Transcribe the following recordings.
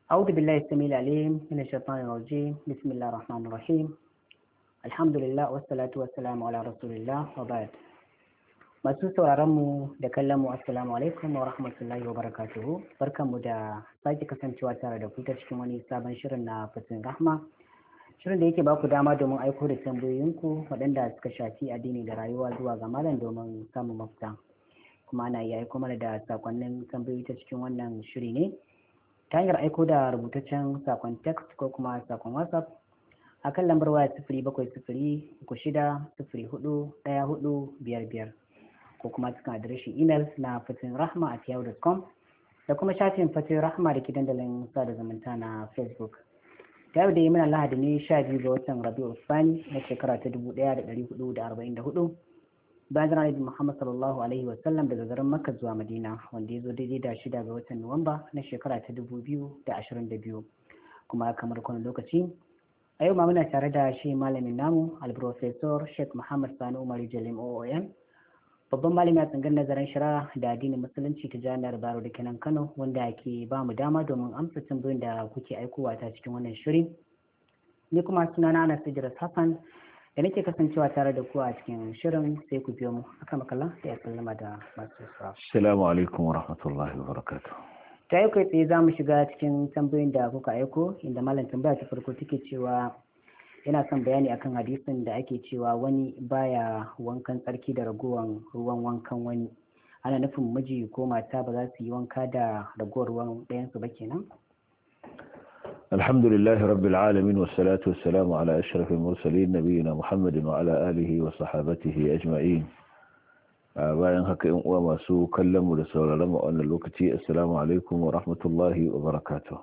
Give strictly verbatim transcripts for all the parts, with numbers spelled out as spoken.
أعوذ بالله السميع العليم من الشيطان الرجيم بسم الله الرحمن الرحيم الحمد لله والصلاة والسلام على رسول الله وبعد. masu sauraron mu da kallon mu assalamu alaikum wa rahmatullahi wa barakatuhu, barkanmu da sake kasancewa tare da ku ta cikin wani sabon shirin na fatin rahma, shirin da yake ba ku dama domin aiko da tambayoyinku waɗanda suka shafi addini da rayuwa zuwa ga malam domin samun mafita. Kuma ana iya aiko mana da sakonnin tambayoyi ta cikin wannan shiri ne ta hanyar aiko da rubutaccen sakon text ko kuma sakon whatsapp a kan lambar waya sifiri bakwai sifiri uku shida sifiri hudu ɗaya hudu biyar biyar ko kuma cikin adireshin imel na fatin rahma at yahoo dot com da kuma shafin fatin rahma da ke dandalin sada zumunta na facebook. Ta yau da yi mana lahadi ne sha biyu ga watan rabi'u sani na shekara ta dubu ɗaya da ɗari hudu da arba'in da hudu bayan jira Nabi Muhammad sallallahu alaihi wasallam daga garin Makka zuwa Madina, wanda ya zo daidai da shida ga watan Nuwamba na shekara ta dubu biyu da ashirin da biyu. Kuma kamar kwanan lokaci a yau ma muna tare da shi malamin namu al-professor Sheikh Muhammad Sani Umar Jalim O O M, babban malami a tsangar nazarin shari'a da addinin musulunci ta jami'ar Baro da kenan Kano, wanda ke ba mu dama domin amsa tambayoyin da kuke aikowa ta cikin wannan shiri. Ni kuma sunana Anas Idris Hassan da nake kasancewa tare da ku a cikin shirin, sai ku biyo mu aka makalla sai ya sallama da masu sauraro. Assalamu alaikum wa rahmatullahi wa barakatuh. Ta yi kai tsaye za mu shiga cikin tambayoyin da kuka aiko, inda malam tambaya ta farko take cewa yana son bayani akan hadisin da ake cewa wani baya wankan tsarki da ragowan ruwan wankan wani, ana nufin miji ko mata ba za su yi wanka da ragowar ruwan ɗayansu ba kenan? الحمد لله رب العالمين والصلاة والسلام على أشرف المرسلين نبينا محمد وعلى آله وصحابته أجمعين. bayan haka in uwa masu kallon mu da sauraron mu a wannan lokaci, assalamu alaikum wa rahmatullahi wa barakatuh.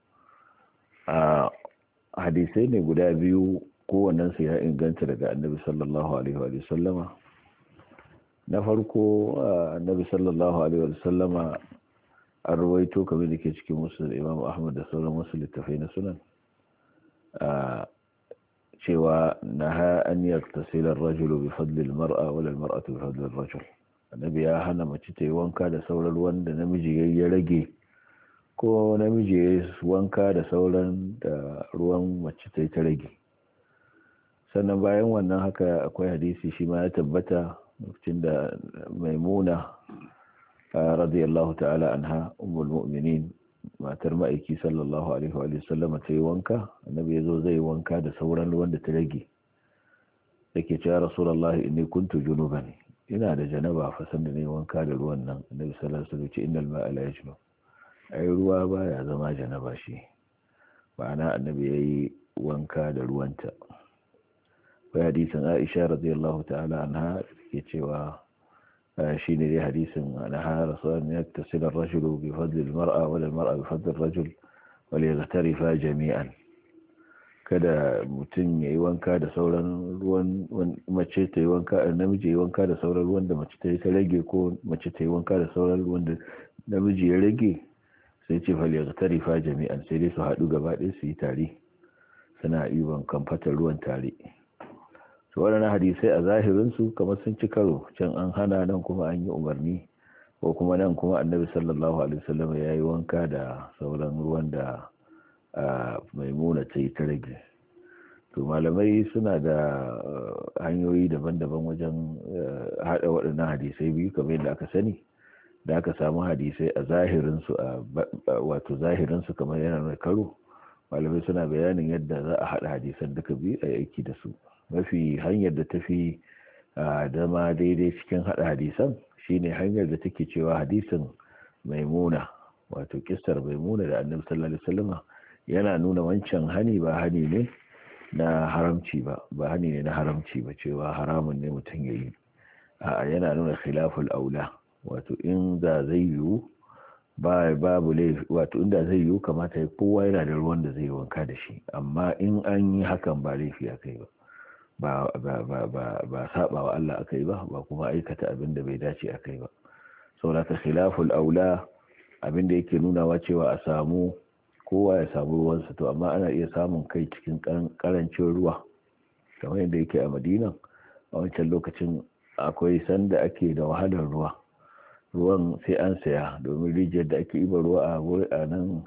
a hadisai ne guda biyu, kowannen su ya inganta daga annabi sallallahu alaihi wa sallama. na farko annabi sallallahu alaihi wa sallama an rawaito kamar da ke cikin musul imam ahmad da sauran wasu littafai na sunan cewa naha an yaktasila ar-rajulu bi fadli al-mar'a wala al-mar'atu bi fadli ar-rajul. Annabi ya hana mace ta yi wanka da sauran ruwan da namiji yayi ya rage, ko namiji yayi wanka da sauran da ruwan mace ta yi ta rage. Sannan bayan wannan haka akwai hadisi shi ma ya tabbata lokacin da Maimuna radiyallahu ta'ala anha ummul mu'minin, matar ma'aiki sallallahu alaihi wa sallam, ta yi wanka. Annabi yazo zai wanka da sauran ruwan da ta rage, yake cewa rasulullahi inni kuntu junuban, ina da janaba fa san da ne wanka da ruwan nan. Annabi sallallahu alaihi wasallam ce innal ma'a la yajnub, ai ruwa baya zama janaba shi, ma'ana annabi yayi wanka da ruwanta. Bai hadisin Aisha radiyallahu ta'ala anha yake cewa shi ne dai hadisin naha rasulun ya tasila ar-rajulu bi fadli al-mar'a wala al-mar'a bi fadli ar-rajul wal yaghtarifa jami'an. Kada mutum yayi wanka da sauran ruwan mace ta yi wanka, namiji yayi wanka da sauran ruwan da mace ta yi ta rage, ko mace ta yi wanka da sauran ruwan da namiji ya rage, sai ce fal yaghtarifa jami'an, sai dai su haɗu gaba ɗaya su yi tare, suna iban kamfatar ruwan tare. to waɗannan hadisai a zahirinsu kamar sun ci karo, can an hana nan kuma an yi umarni, ko kuma nan kuma annabi sallallahu alaihi wasallam ya yi wanka da sauran ruwan da Maimuna ta yi ta rage. To malamai suna da hanyoyi daban-daban wajen haɗa waɗannan hadisai biyu, kamar yadda aka sani, da aka samu hadisai a zahirinsu, a wato zahirinsu kamar yana mai karo, malamai suna bayanin yadda za a haɗa hadisan duka biyu a aiki da su. Mafi hanyar da tafi dama daidai cikin hada hadisan shine hanyar da take cewa hadisin Maimuna, wato kissar Maimuna da Annabi sallallahu alaihi wasallam, yana nuna wancan hani ba hani ne na haramci ba ba hani ne na haramci ba, cewa haramun ne mutum yayi. a yana nuna khilaful aula, wato in da zai yiwu ba babu laifi, wato inda zai yiwu kamata ya kowa yana da ruwan da zai wanka da shi, amma in an yi hakan ba laifi akai ba, ba ba ba ba ba saba wa Allah akai ba, ba kuma aikata abin da bai dace akai ba. saboda ta khilaful aula abin da yake nunawa cewa a samu kowa ya samu ruwansa, to amma ana iya samun kai cikin karancin ruwa, kamar yadda yake a Madina a wancan lokacin. Akwai sanda ake da wahalar ruwa, ruwan sai an saya, domin rijiyar da ake iba ruwa a nan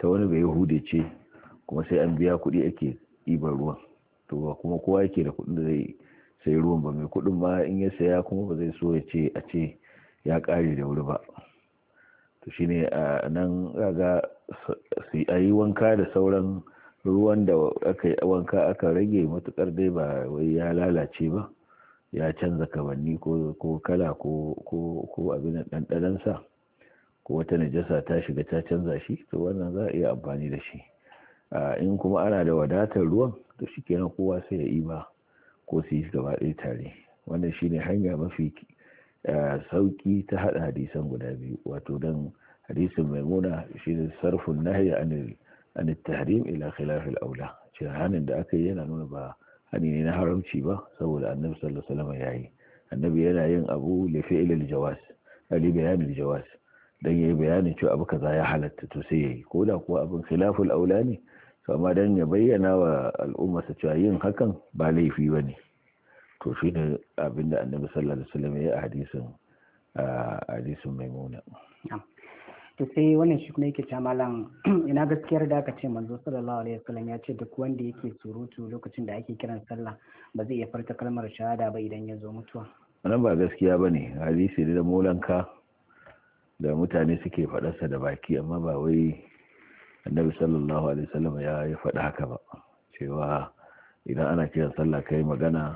ta wani bai hude ce kuma sai an biya kuɗi ake ɗiban ruwan, to ba kuma kowa yake da kuɗin da zai sai ruwan ba, mai kuɗin ma in ya saya kuma ba zai so ya ce a ce ya ƙare da wuri ba. To shine a nan ga su yi wanka da sauran ruwan da aka yi wanka aka rage, matukar dai ba wai ya lalace ba, ya canza kamanni ko kala ko abin ɗanɗanansa ko wata najasa ta shiga ta canza shi, to wannan za a iya amfani da shi. In kuma ana da wadatar ruwan, to shi kenan kowa sai ya iba ko su yi gaba ɗaya tare. Wannan shine hanya mafi sauki ta haɗa hadisan guda biyu, wato dan hadisin maimuna shine sarfun nahyi anil an tahrim ila khilaf al-aula, ce hanin da aka yi yana nuna ba hani ne na haramci ba, saboda annabi sallallahu alaihi wasallam yayi, annabi yana yin abu li fi'l al-jawaz, ali bayan al-jawaz, dan yayi bayanin cewa abu kaza ya halatta to sai yayi, ko da kuwa abin khilaf al-aula ne, to amma dan ya bayyana wa al'umma sa cewa yin hakan ba laifi bane. To shine abinda annabi sallallahu alaihi wasallam yayi a hadisin a hadisin maimuna. To sai wannan shi kuma yake cewa malam, ina gaskiyar da aka ce manzo sallallahu alaihi wasallam ya ce duk wanda yake surutu lokacin da ake kiran sallah ba zai iya farta kalmar shahada ba idan ya zo mutuwa? Wannan ba gaskiya bane, hadisi da molanka da mutane suke faɗarsa da baki, amma ba wai annabi sallallahu alaihi wasallam ya yi faɗa haka ba, cewa idan ana kiran sallah kai magana,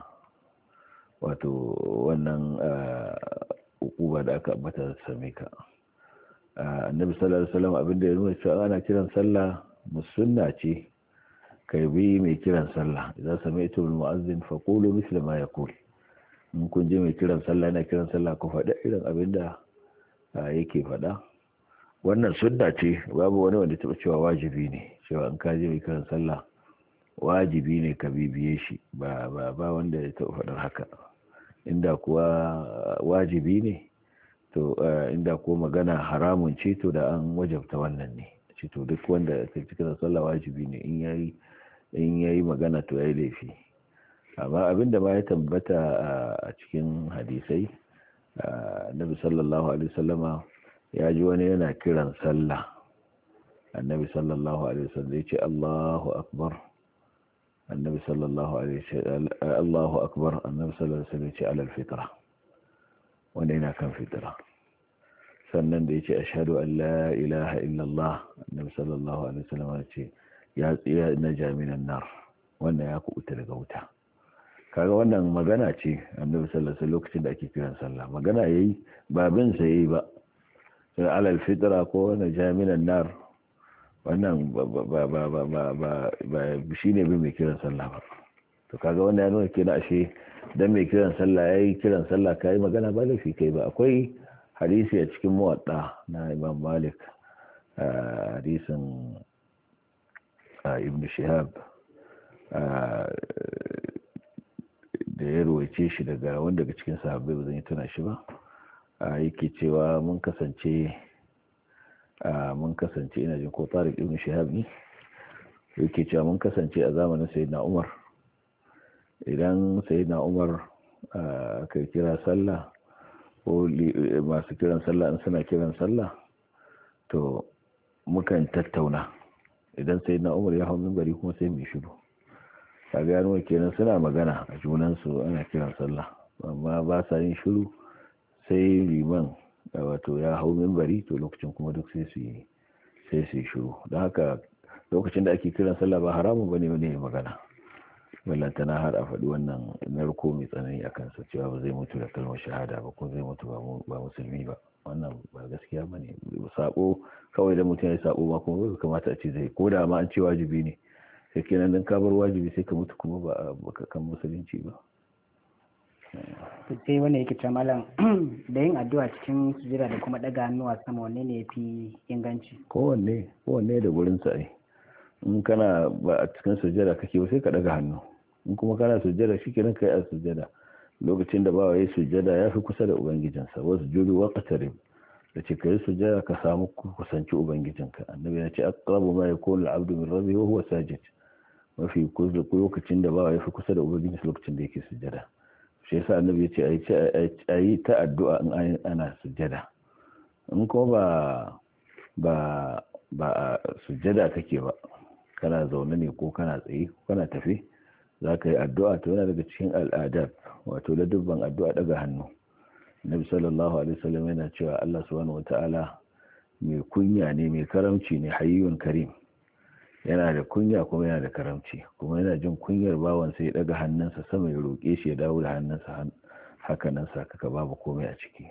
wato wannan ukuba da aka ambata same ka. Annabi sallallahu alaihi wasallam abinda ya nuna cewa ana kiran sallah musunna ce, kai bi mai kiran sallah, idan sami'tu al-mu'azzin faqulu mithla ma yaqul, in kun je mai kiran sallah yana kiran sallah ku faɗa irin abinda yake faɗa. Wannan sunna ce, babu wani wanda taɓa cewa wajibi ne, cewa in ka je mai kiran sallah wajibi ne ka bibiye shi, ba ba ba wanda ya taɓa faɗar haka. Inda kuwa wajibi ne, to inda ko magana haramun ce, to da an wajabta wannan ne, ce to duk wanda ka cikin sallah wajibi ne, in yayi in yayi magana to yayi laifi. Amma abinda ma ya tambata a cikin hadisai, annabi sallallahu alaihi wasallama ya ji wani yana kiran sallah, annabi sallallahu alaihi wasallam ya ce Allahu akbar, annabi sallallahu alaihi wasallam Allahu akbar, annabi sallallahu alaihi wasallam ya ce alal fitra, wanda yana kan fitra. Sannan da ya ce ashhadu an la ilaha illallah, annabi sallallahu alaihi wasallam ya ce ya tsira na jami'an nar, wannan ya kubuta daga wuta. Kaga wannan magana ce annabi sallallahu alaihi wasallam lokacin da ake kiran sallah, magana yayi ba bin sa yayi ba, sai alal fitra ko na jami'an nar, wannan ba ba ba ba ba ba shine bin mai kiran sallah ba. To kaga wannan ya nuna kenan ashe dan mai kiran sallah yayi kiran sallah kai magana ba laifi kai ba. Akwai hadisi a cikin muwadda na Imam Malik, hadisin Ibn Shihab da ya ruwaice shi daga wanda daga cikin sahabbai, ba zan yi tuna shi ba, yake cewa mun kasance mun kasance ina jin ko Tariq Ibn Shihab ne yake cewa mun kasance a zamanin Sayyidina Umar, idan Sayyidina Umar aka kira sallah ko masu kiran sallah in suna kiran sallah, to mukan tattauna, idan Sayyidina Umar ya hau minbari kuma sai mu shiru. Kaga ya nuna kenan suna magana a junansu ana kiran sallah, amma ba sa yin shiru sai liman wato ya hau minbari, to lokacin kuma duk sai su yi sai su yi shiru. Don haka lokacin da ake kiran sallah ba haramun bane wani ya magana, ballantana har a faɗi wannan narko mai tsanani a kansa cewa ba zai mutu da kalmar shahada ba ko zai mutu ba musulmi ba. Wannan ba gaskiya ba ne. Sabo kawai da mutum ya sabo ma kuma bai kamata a ce zai, ko da ma an ce wajibi ne, sai kenan dan ka bar wajibi sai ka mutu kuma ba baka kan musulunci ba. Sai wanda yake cewa malam, da yin addu'a cikin sujada da kuma daga hannuwa sama, wanne ne yafi inganci? Kowanne kowanne da gurin sa ai. In kana ba a cikin sujada kake ba sai ka daga hannu, in kuma kana sujada shikenan kai a sujada. Lokacin da bawa yayi sujada yafi kusa da ubangijinsa, wasu judu waqtarib, da ce kai sujada ka samu kusanci ubangijinka. Annabi ya ce aqrabu ma yakunu al-'abdu min rabbihi wa huwa sajid, mafi kusa lokacin da bawa yafi kusa da ubangijinsa lokacin da yake sujada. Shi yasa annabi ya ce ayi ta addu'a in ana sujada. In kuma ba ba ba a sujjada kake ba, kana zaune ne ko kana tsaye ko kana tafi za ka yi addu'a, to yana daga cikin al'adab, wato ladubban addu'a daga hannu. Nabi sallallahu alaihi wasallam yana cewa Allah subhanahu wata'ala mai kunya ne, mai karamci ne, hayyun karim, yana da kunya kuma yana da karamci, kuma yana jin kunyar bawan sai ya daga hannunsa sama ya roƙe shi ya dawo da hannunsa haka nan sakaka babu komai a ciki.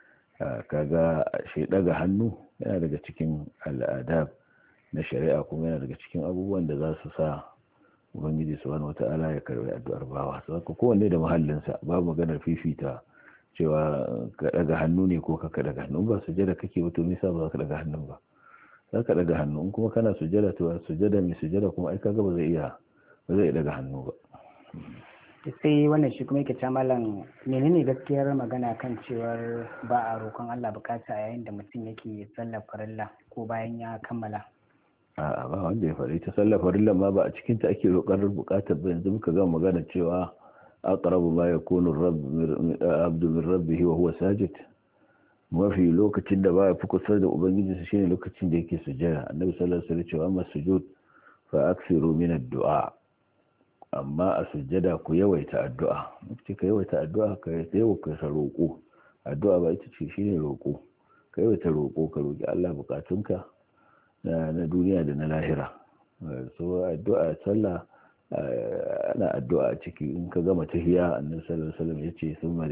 Kaga shi daga hannu yana daga cikin al'adab na shari'a, kuma yana daga cikin abubuwan da za su sa ubangiji subhanahu wata'ala ya karbi addu'ar bawa. Saboda kowanne da mahallinsa, babu maganar fifita cewa ka daga hannu ne ko ka daga hannu. Ba sujada kake ba to me yasa ba za ka daga hannun ba? Za ka daga hannu. In kuma kana sujada to sujada mai sujada kuma ai kaga ba zai iya ba zai daga hannu ba. Sai wannan shi kuma yake ta malam, menene gaskiyar magana kan cewar ba a roƙon Allah bukata yayin da mutum yake sallar farilla ko bayan ya kammala? A'a, ba wanda ya faɗi ta sallar farilla ma ba a cikin ta ake roƙar bukatar ba. Yanzu muka ga magana cewa aqrabu ma yakunu abdu min rabbihi wa huwa sajid, mafi lokacin da baya fi kusa da ubangiji shine lokacin da yake sujjada. Annabi sallallahu alaihi wasallam cewa amma sujud fa akthiru min ad-du'a, amma a sujjada ku yawaita addu'a. Mutum ka yawaita addu'a, ka yawaita roƙo. Addu'a ba ita ce shine roƙo. Ka yawaita roƙo, ka roƙi Allah bukatunka na duniya da na lahira. So addu'a sallah ana addu'a a ciki. In ka gama tahiyya, annabi sallallahu alaihi wasallam yace thumma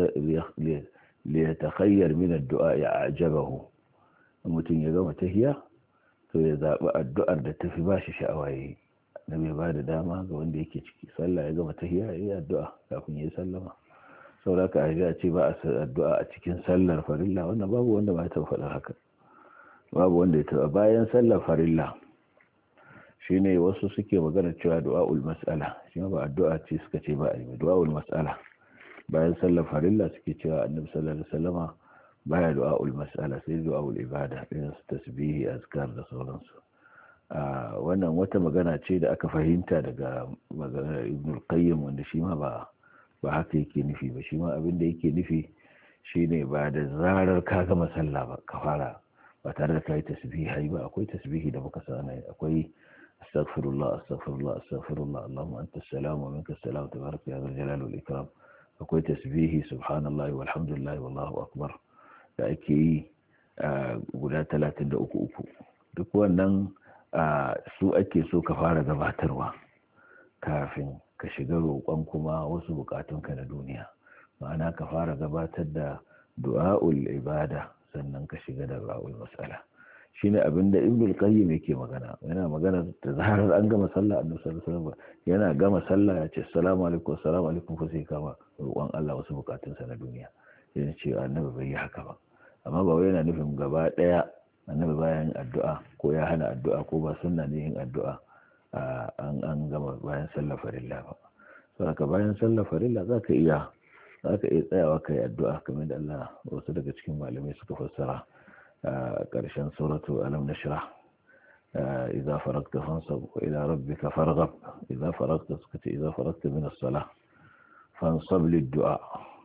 li yatakhayyar min ad-du'a ya'jabahu. Mutum ya gama tahiyya to ya zabi addu'ar da tafi bashi sha'awa yayi. Nabi ba da dama ga wanda yake ciki sallah ya gama tahiyya yayi addu'a kafin yayi sallama. Saboda ka a ce ba a addu'a a cikin sallar farilla, wannan babu wanda ba ta faɗa haka. Babu wanda ya taɓa. Bayan sallar farilla shine wasu suke magana cewa du'aul mas'ala, shi ba addu'a ce suka ce ba a yi. Du'aul mas'ala bayan sallar farilla suke cewa annabi sallallahu alaihi wasallama baya du'aul mas'ala, sai du'aul ibada, irin su tasbihi, azkar da sauransu. Wannan wata magana ce da aka fahimta daga maganar Ibn al-Qayyim, wanda shi ma ba ba haka yake nufi ba. Shi ma abin da yake nufi shine ba da zarar ka gama sallah ba ka fara, ba tare da kai tasbihi ba. Akwai tasbihi da muka sana, akwai astaghfirullah astaghfirullah astaghfirullah Allahumma anta as-salam wa minka as-salam tabaraka ya zal jalali wal ikram. Akwai tasbihi subhanallahi walhamdulillahi wallahu akbar da ake yi guda talatin da uku uku. Duk wannan su ake so ka fara gabatarwa kafin ka shiga roƙon kuma wasu bukatunka na duniya. Ma'ana ka fara gabatar da du'a'ul ibada sannan ka shiga da du'a'ul mas'ala. Shine abinda Ibn al-Qayyim yake magana. Yana magana da zarar an gama sallah, annabi sallallahu alaihi wasallam yana gama sallah ya ce assalamu alaikum assalamu alaikum, fa sai kama roƙon Allah wasu bukatunsa na duniya. Yana ce annabi bai yi haka ba. Amma ba wai yana nufin gaba daya annabi bayan addu'a ko ya hana addu'a ko ba sunna ne yin addu'a an an gama bayan sallar farilla ba. Saboda bayan sallar farilla zaka iya zaka iya tsayawa kai addu'a kamar da Allah wasu daga cikin malamai suka fassara ƙarshen suratu alam nashrah, idza faragta fansab wa ila rabbika farghab. Idza faragta suka ce idza faragta min as-salah fansab lid-du'a.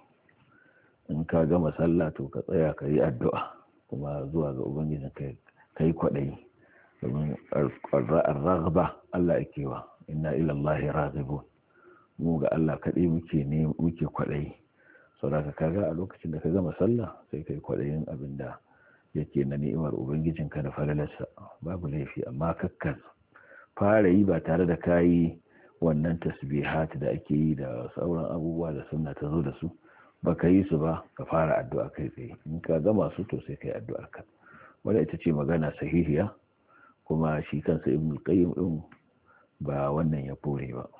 In ka gama sallah to ka tsaya kai addu'a kuma zuwa ga ubangiji kai kai kwadayi, domin ar-raghba Allah yake wa inna ila Allah raghibun. Mu ga Allah kadai muke ne muke kwadayi. Saboda kaga a lokacin da ka gama sallah sai kai kwadayin abinda yake na ni'imar ubangijinka da falalarsa, babu laifi. Amma kakkan fara yi ba tare da kayi wannan tasbihat da ake yi da sauran abubuwa da sunna ta zo da su, ba ka yi su ba ka fara addu'a kai tsaye. In ka gama su to sai kai addu'ar ka. Wanda ita ce magana sahihiya, kuma shi kansa Ibn al-Qayyim din ba wannan ya kore ba.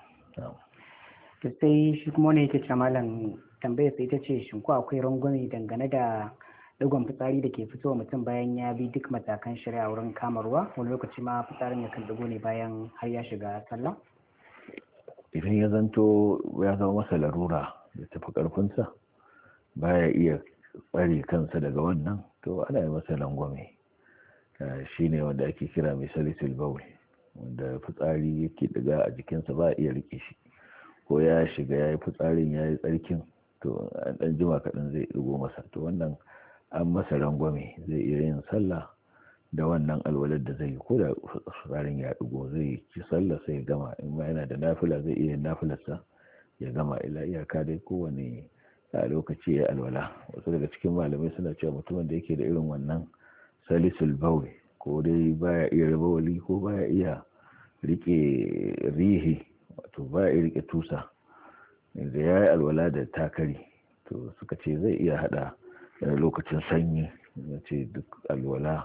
Sai shi kuma ne yake ce malam, tambayar sai ita ce shin ko akwai rangwame dangane da digon fitsari da ke fitowa mutum bayan ya bi duk matakan shari'a wurin kamarwa? Wani lokaci ma fitsarin ya kan digo ne bayan har ya shiga sallah. Idan ya zanto ya zama masa larura da tafi karfinsa, baya iya tsare kansa daga wannan, to ana yi masa langwame. Shi ne wanda ake kira mai salisul bawl, wanda fitsari yake daga a jikinsa ba a iya rike shi, ko ya shiga ya yi fitsarin ya yi tsarkin, to an ɗan jima kaɗan zai digo masa. To wannan an masa rangwame, zai iya yin sallah da wannan alwalar da zai yi, ko da tsarin ya ɗigo zai ci sallah sai ya gama, in ma yana da nafila zai iya nafilarsa ya gama, ila iyaka dai kowane a lokaci ya alwala. Wasu daga cikin malamai suna cewa mutumin da yake da irin wannan salisul bawl, ko dai baya iya raba wali ko baya iya rike rihi, wato baya iya rike tusa, da ya yi alwala da takari to suka ce zai iya hada lokacin sanyi, ce duk alwala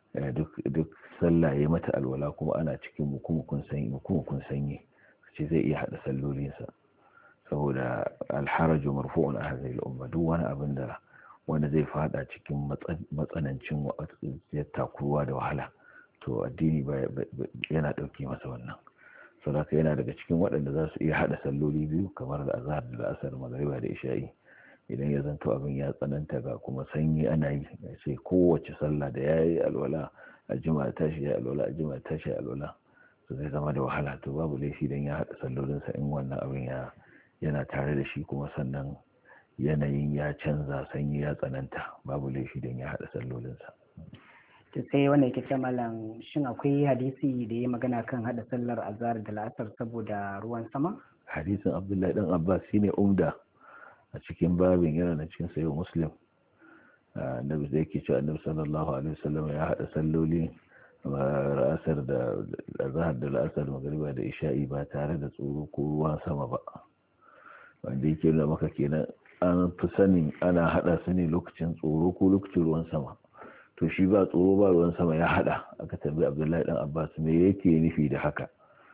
duk sallah ya mata alwala kuma ana cikin mukumukun sanyi mukumukun sanyi ce zai iya hada sallolinsa, saboda alharaju marfu'un a hadhihi al-umma, duk wani abin da wanda zai fada cikin matsanancin takuruwa da wahala to addini yana dauke masa wannan. Saboda yana daga cikin waɗanda za su iya hada salloli biyu kamar da azhar da asar magriba da isha'i, idan ya zanto abin ya tsananta ga kuma sanyi ana yi, sai kowace sallah da yayi alwala a juma'a tashi ya alwala a juma'a tashi alwala, to zai zama da wahala. To babu laifi dan ya hada sallolinsa in wannan abin ya yana tare da shi, kuma sannan yanayin ya canza, sanyi ya tsananta, babu laifi dan ya hada sallolinsa. To sai wanda yake ce malam, shin akwai hadisi da ya magana kan hada sallar azhar da la'asar saboda ruwan sama? Hadisin Abdullahi dan Abbas shine umda a cikin babin, yana da cikin sahih Muslim. Annabi zai ke cewa Annabi sallallahu alaihi wasallam ya hada salloli ra'asar da azhar da la'asar magriba da isha'i ba tare da tsoro ko ruwan sama ba, wanda yake nuna maka kenan an fi sanin ana hada su ne lokacin tsoro ko lokacin ruwan sama. To shi ba tsoro ba ruwan sama ya hada, aka tambayi Abdullahi dan Abbas me yake nufi da haka,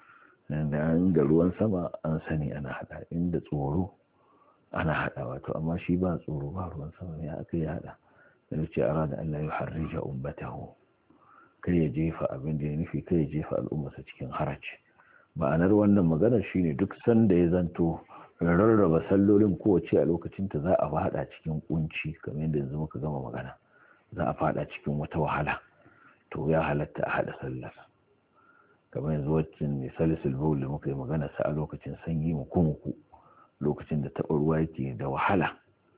da an da ruwan sama an sani ana hada, inda tsoro ana hada, wato amma shi ba tsoro ba ruwan sama ne aka yi hada. Da ce arada Allah ya harrija ummatahu, kai ya jefa abin da ya nufi, kai ya jefa al'ummarsa cikin haraci. Ma'anar wannan maganar shine duk sanda ya zanto rarraba sallolin kowace a lokacinta za a fada cikin kunci, kamar yadda yanzu muka gama magana, za a fada cikin wata wahala, to ya halatta a hada sallar. Kamar yanzu waccan ne salisul bawl da muka yi magana sa a lokacin sanyi muku lokacin da taɓa ruwa yake da wahala,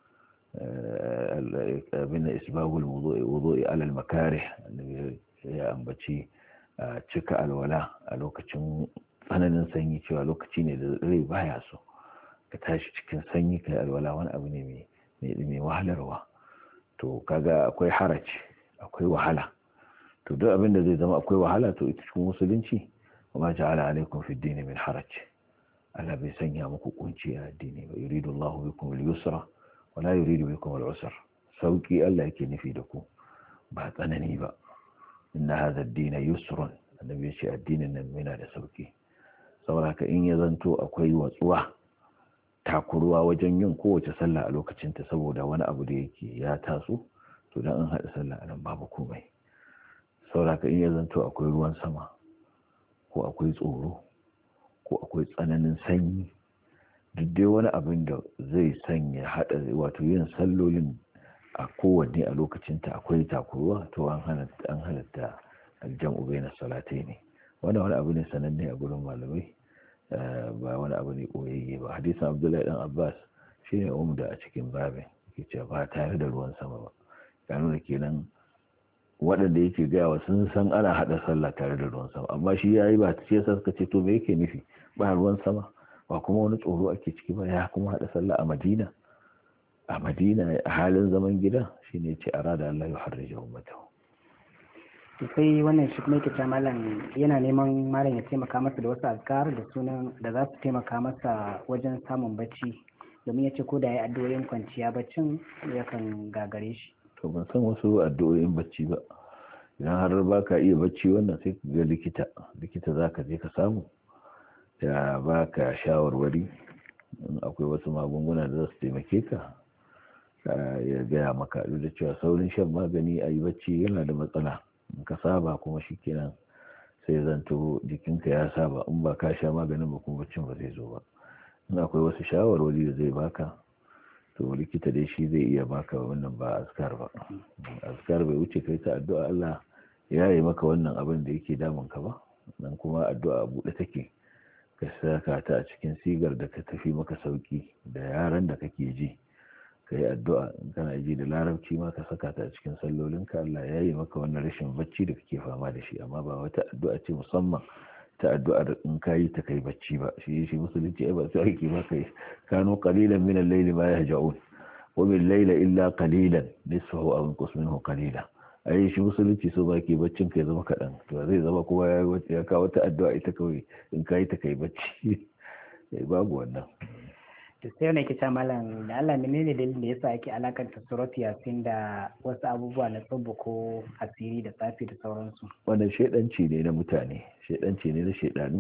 abin da isbabul wudu'i alal makarih, annabi ya ambaci cika alwala a lokacin tsananin sanyi, cewa lokaci ne da rai baya so ka tashi cikin sanyi kai alwala, wani abu ne mai wahalarwa. To kaga akwai haraci, akwai wahala. To duk abin da zai zama akwai wahala, to ita cikin musulunci wa ma ja'ala alaikum fid din min haraj, Allah bai sanya muku kunci a addini ba. Yuridu Allahu bikum al-yusra wa la yuridu bikum al-usra, sauki Allah yake nufi da ku, ba tsanani ba. Inna hadha ad-din yusrun, annabi ya ce addinin nan yana da sauki. Saboda haka in ya zanto akwai watsuwa, takuruwa wajen yin kowace sallah a lokacinta saboda wani abu da yake ya taso, to dan an haɗa sallah anan babu komai. Sauraka in ya zanto akwai ruwan sama, ko akwai tsoro, ko akwai tsananin sanyi, duk dai wani abin da zai sanya haɗa wato yin sallolin a kowanne a lokacinta akwai takuruwa, to an halatta aljam'u bayna salatai ne. Wannan wani abu ne sananne a gurin malamai, ba wani abu ne koyayye ba. Hadisin Abdullahi dan Abbas shine umda a cikin babin, yake cewa ba tare da ruwan sama ba, ya nuna kenan waɗanda yake gayawa sun san ana haɗa sallah tare da ruwan sama, amma shi yayi ba ce yasa suka ce to me yake nufi ba ruwan sama, ba kuma wani tsoro ake ciki ba, ya kuma haɗa sallah a Madina a Madina a halin zaman gida, shine yace arada Allah ya harrija ummatahu. Sai wannan shi kuma yake cewa malam yana neman malam ya taimaka masa da wasu azkar da sunan da za su taimaka masa wajen samun bacci, domin ya ce ko da ya addu'o'in kwanciya baccin yakan gagare shi. To ban san wasu addu'o'in bacci ba, idan har ba ka iya bacci wannan sai ka ga likita likita za ka je ka samu ya ba ka shawarwari, in akwai wasu magunguna da za su taimake ka ya gaya maka. Duk da cewa saurin shan magani a yi bacci yana da matsala, in ka saba kuma shi kenan sai zanto jikinka ya saba, in ba ka sha maganin ba kuma baccin ba zai zo ba. In akwai wasu shawarwari da zai baka, to likita dai shi zai iya baka wannan, ba azkar ba. Azkar bai wuce kai ta addu'a Allah ya yi maka wannan abin da yake damun ka ba, nan kuma addu'a buɗe take, ka saka ta a cikin sigar da ka tafi maka sauki da yaran da kake ji, ka yi addu'a in kana ji da larabci ma ka saka ta a cikin sallolinka Allah ya yi maka wannan rashin bacci da kake fama da shi, amma ba wata addu'a ce musamman ta addu'ar in ka yi ta kai bacci ba. Shi shi musulunci ai ba sai ake ba kai kanu qalilan min al-layli ma yahja'un wa bil layli illa qalilan nisfahu aw inqus minhu qalila. Ai shi musulunci so baki baccin kai zama kadan, to zai zama kowa ya ya kawo ta addu'a ita kawai in ka yi ta kai bacci babu wannan. To sai wani kita malam da Allah menene dalilin da yasa ake alakanta surat yasin da wasu abubuwa na tsubbu ko asiri da tsafi da sauransu? Wannan shedanci ne na mutane, shedanci ne na shedanu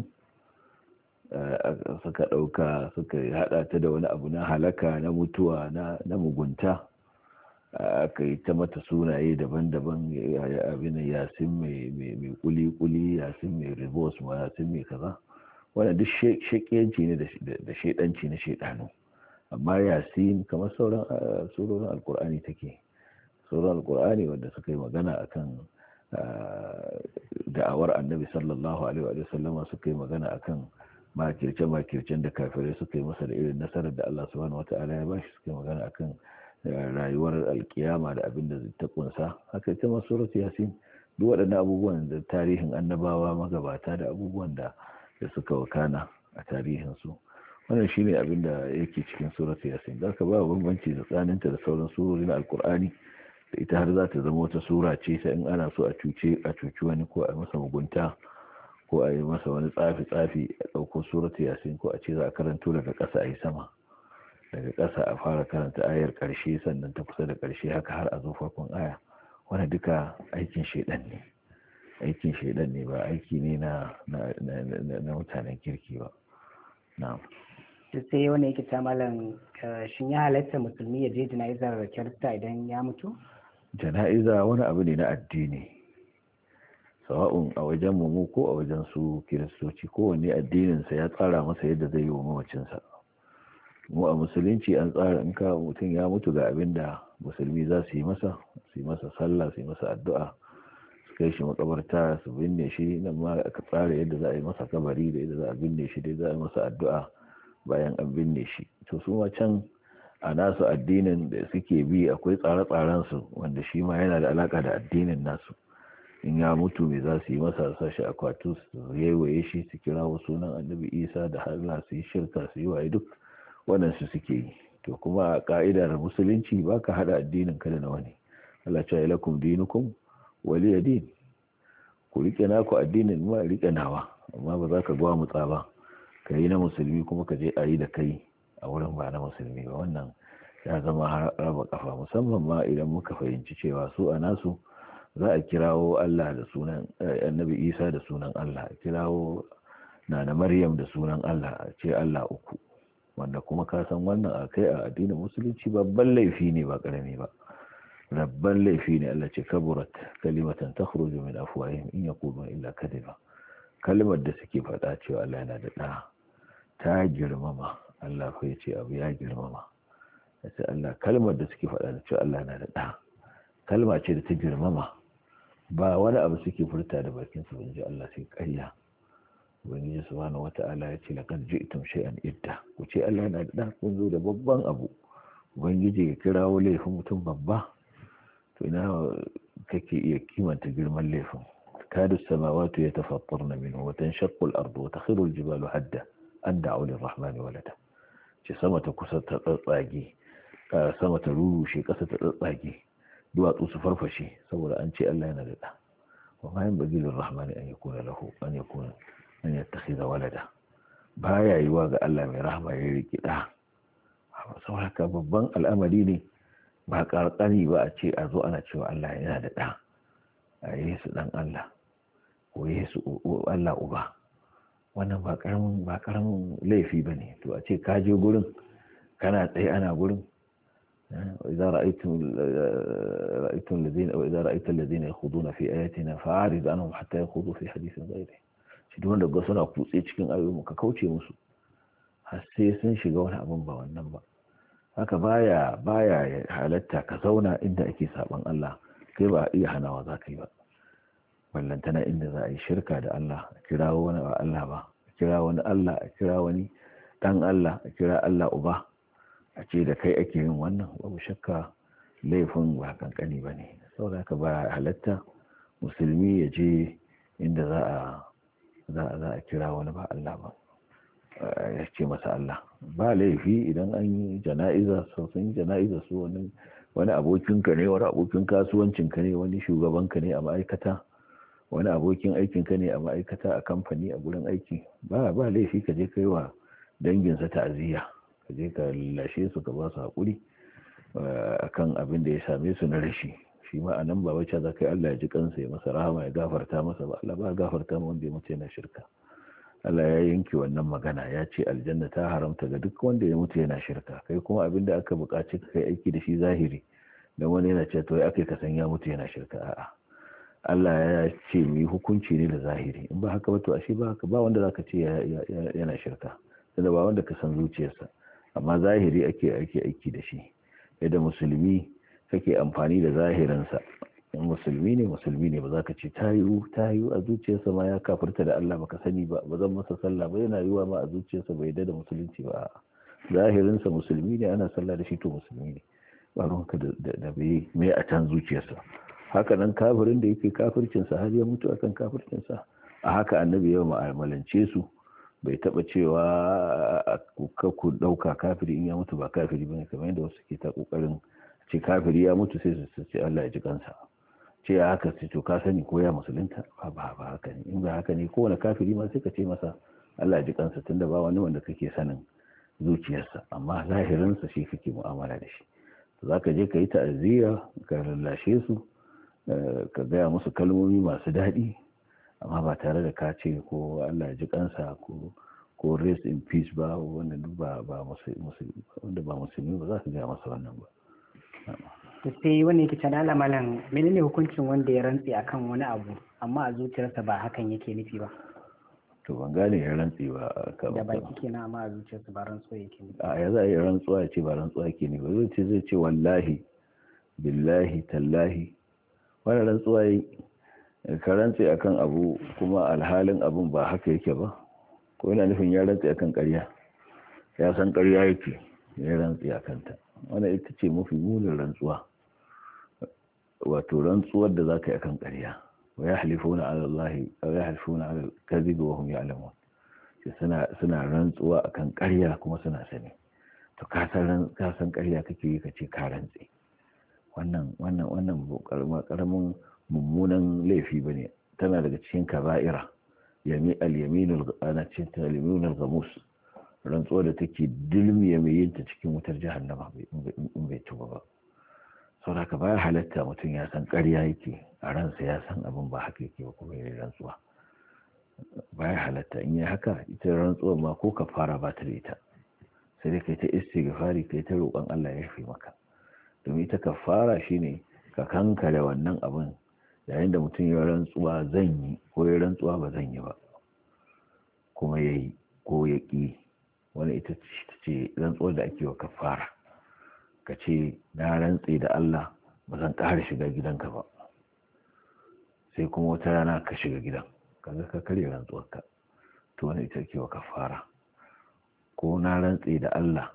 suka dauka suka hada ta da wani abu na halaka na mutuwa na na mugunta, aka yi ta mata sunaye daban-daban, abin yasin mai mai kuli-kuli, yasin mai ribos, yasin mai kaza. Wannan duk shekiyanci ne da shedanci na shedanu. Amma yasin kamar sauran surorin alkur'ani take, surorin alkur'ani wanda suka yi magana akan da'awar annabi sallallahu alaihi wa sallama, suka yi magana akan makirce-makircen da kafirai suka yi masa da irin nasarar da Allah subhanahu wata'ala ya bashi, suka yi magana akan rayuwar alkiyama da abin da ta kunsa. Haka ita ma surat yasin duk waɗannan abubuwan da tarihin annabawa magabata da abubuwan da da suka wakana a tarihinsu, wannan shine abin da yake cikin surat yasin. Da ka ba bambanci tsakaninta da sauran surori na alkur'ani, da ita har za ta zama wata sura ce sai in ana so a cuce a cuci wani ko a masa mugunta ko a yi masa wani tsafi tsafi a ɗauko surat yasin ko a ce za a karanto daga ƙasa a yi sama, daga ƙasa a fara karanta ayar ƙarshe sannan ta kusa da ƙarshe haka har a zo farkon aya. Wannan duka aikin shaidan ne, aikin shaidan ne ba aiki ne na na mutanen kirki ba. Na'am. To sai wani yake ta malam shin ya halatta musulmi ya je jana'izar kirista idan ya mutu? Jana'iza wani abu ne na addini, sawa'un a wajen mu ko a wajen su kiristoci, kowanne addinin sa ya tsara masa yadda zai yi wa mamacinsa. Mu a musulunci an tsara in ka mutum ya mutu ga abin da musulmi za su yi masa, su yi masa sallah, su yi masa addu'a, kai shi makabarta su binne shi, nan ma aka tsara yadda za a yi masa kabari da yadda za a binne shi, da za a yi masa addu'a bayan an binne shi. To su ma can a nasu addinin da suke bi akwai tsare-tsaren su wanda shi ma yana da alaka da addinin nasu. In ya mutu me za su yi masa, sa shi akwatu su yewaye shi, su kira sunan annabi Isa da Allah, su yi shirka, su yi waye, duk wannan su suke yi. To kuma a ka'idar musulunci baka hada addinin ka da na wani. Allah ya ce lakum dinukum waliya din, ku rike naku addinin ma rike nawa, amma ba za ka gwa mutsa ba ka yi na musulmi kuma ka je a yi da kai a wurin ba na musulmi ba. Wannan ya zama raba kafa, musamman ma idan muka fahimci cewa su a nasu za a kirawo Allah da sunan annabi Isa da sunan Allah, a kirawo nana Maryam da sunan Allah, a ce Allah uku, wanda kuma ka san wannan a kai a addinin musulunci babban laifi ne ba karami ba. Rabban laifi ne. Allah ce kaburat kalimatan takhruju min afwahihim in yaquluna illa kadhiba. Kalmar da suke faɗa cewa Allah yana da ɗa ta girmama. Allah ko yace abu ya girmama. Yace Allah kalmar da suke faɗa da cewa Allah yana da ɗa kalma ce da ta girmama, ba wani abu suke furta da bakin su inji Allah sai ƙarya. Ubangiji subhanahu wata'ala ya ce laqad ji'tum shay'an idda, ku ce Allah yana da ɗa kun zo da babban abu. Ubangiji ya kirawo laifin mutum babba, to ina kake iya kimanta girman laifin. kadu samawati yatafattarna minhu wa tanshaqqu al-ardu wa takhiru al-jibalu hadda an da'u lir-rahmani walada. Ce sama ta kusa ta tsatsage, sama ta rushe, kasa ta tsatsage, duwatsu su farfashe saboda an ce Allah yana da da. Wa ma yanbaghi lir-rahmani an yakuna lahu an yakuna an yattakhidha walada. Baya yiwa ga Allah mai rahama ya riki da. Saboda haka babban al'amari ne, ba karkani ba a ce a zo ana cewa Allah yana da ɗa, a Yesu ɗan Allah ko Yesu Allah uba. Wannan ba karamin ba karamin laifi bane. To a ce ka je gurin kana tsaye ana gurin, idza ra'aytum ra'aytum alladhina wa idza ra'ayta alladhina yakhuduna fi ayatina fa'rid anhum hatta yakhudu fi hadithin ghayrihi. Shi duk wanda ga suna kutse cikin ayoyin ka kauce musu har sai sun shiga wani abin ba wannan ba. Haka baya baya halatta ka zauna inda ake saban Allah kai ba iya hanawa za ka yi ba, ballantana inda za a yi shirka da Allah, a kirawo wani ba Allah ba, a kira wani Allah, a kira wani dan Allah, a kira Allah uba. a ce da kai ake yin wannan, babu shakka laifin ba kankani ba ne. Saboda haka ba halatta musulmi ya je inda za a za a kira wani ba Allah ba, ya ce masa Allah. Ba laifi idan an yi jana'iza, sun yi jana'iza su wani wani abokinka ne, wani abokin kasuwancinka ne, wani shugabanka ne a ma'aikata, wani abokin aikinka ne a ma'aikata, a kamfani, a gurin aiki, ba ba laifi ka je kai wa danginsa ta'aziyya, ka je ka lashe su, ka ba su haƙuri akan abin da ya same su na rashi. Shi ma anan ba wacce za ka yi Allah ya ji kansa, ya masa rahama, ya gafarta masa ba. Allah ba gafarta ma wanda ya mutu yana shirka. Allah ya yanke wannan magana, ya ce aljanna ta haramta ga duk wanda ya mutu yana shirka. Kai kuma abin da aka buƙaci ka kai aiki da shi zahiri, dan wani yana cewa to ai akai ka san ya mutu yana shirka. A'a, Allah ya ce mu yi hukunci ne da zahiri. In ba haka ba to ashe ba haka, ba wanda zaka ce yana shirka, tunda ba wanda ka san zuciyarsa. Amma zahiri ake ake aiki da shi. Yadda musulmi kake amfani da zahirinsa, in musulmi ne musulmi ne, ba za ka ce ta yiwu ta yiwu a zuciyarsa ma ya kafirta da Allah baka sani ba, ba zan masa sallah ba, yana yiwa ma a zuciyarsa bai yarda da musulunci ba. Zahirinsa musulmi ne, ana sallah da shi to musulmi ne, ba ruwanka da bai mai a can zuciyarsa. Haka nan kafirin da yake kafircinsa har ya mutu akan kafircinsa, a haka annabi ya mu'amalance su, bai taba cewa ku dauka kafiri in ya mutu ba kafiri bane, kamar yadda wasu ke ta kokarin ce kafiri ya mutu sai su ce Allah ya ji kansa, ce ya haka sai to ka sani ko ya musulunta, ba ba ba haka ne. In ba haka ne kowane kafiri ma sai ka ce masa Allah ya ji kansa, tunda ba wani wanda kake sanin zuciyarsa, amma zahirinsa shi kake mu'amala da shi. Za ka je ka yi ta'aziyya, ka lallashe su, ka gaya musu kalmomi masu daɗi, amma ba tare da ka ce ko Allah ya ji kansa ko ko rest in peace ba, wanda ba ba musulmi, wanda ba musulmi ba za ka gaya masa wannan ba. To sai wani yake cewa Allah malam, menene hukuncin wanda ya rantsi akan wani abu amma a zuciyarsa ba hakan yake nufi ba? To ban gane ya rantsi ba da baki kenan, amma a zuciyarsa ba rantsuwa yake nufi. A ya za a yi rantsuwa ya ce ba rantsuwa yake nufi ba? Zai ce zai ce wallahi billahi tallahi, wani rantsuwa yi ka rantsi akan abu kuma alhalin abun ba haka yake ba, ko yana nufin ya rantsi akan ƙarya, ya san ƙarya yake ya rantsi akan ta. Wannan ita ce mafi munin rantsuwa, wato rantsuwar da za ka yi akan ƙarya. Wa ya halifuna ala Allah, wa ya halifuna ala kadhib wa hum ya'lamun. Suna suna rantsuwa akan ƙarya kuma suna sani. To ka san ka san ƙarya kake yi, kace ka rantsi. Wannan wannan wannan karamin mummunan laifi bane, tana daga cikin kaba'ira. Yami al-yaminul ana cikin al-yaminul ghamus, rantsuwa da take dilmiya mai yinta cikin wutar jahannama in bai tuba ba. Saboda ka baya halatta mutum ya san ƙarya yake a ransa, ya san abin ba haka yake ba kuma ya rantsuwa, baya halatta. In yi haka, ita rantsuwa ma ko ka fara ba ta da ita, sai dai kai ta istighfari, kai ta roƙon Allah ya yafe maka. Domin ita kafara shine ka kankare wannan abin. Yayin da mutum ya rantsuwa zan yi, ko ya rantsuwa ba zan yi ba, kuma ya yi ko ya ƙi, wani ita ce rantsuwar da ake wa kafara. Ka ce na rantse da Allah ba zan ƙara shiga gidanka ba, sai kuma wata rana ka shiga gidan, kaga ka karya rantsuwarka, to wani ita ake wa kafara. Ko na rantse da Allah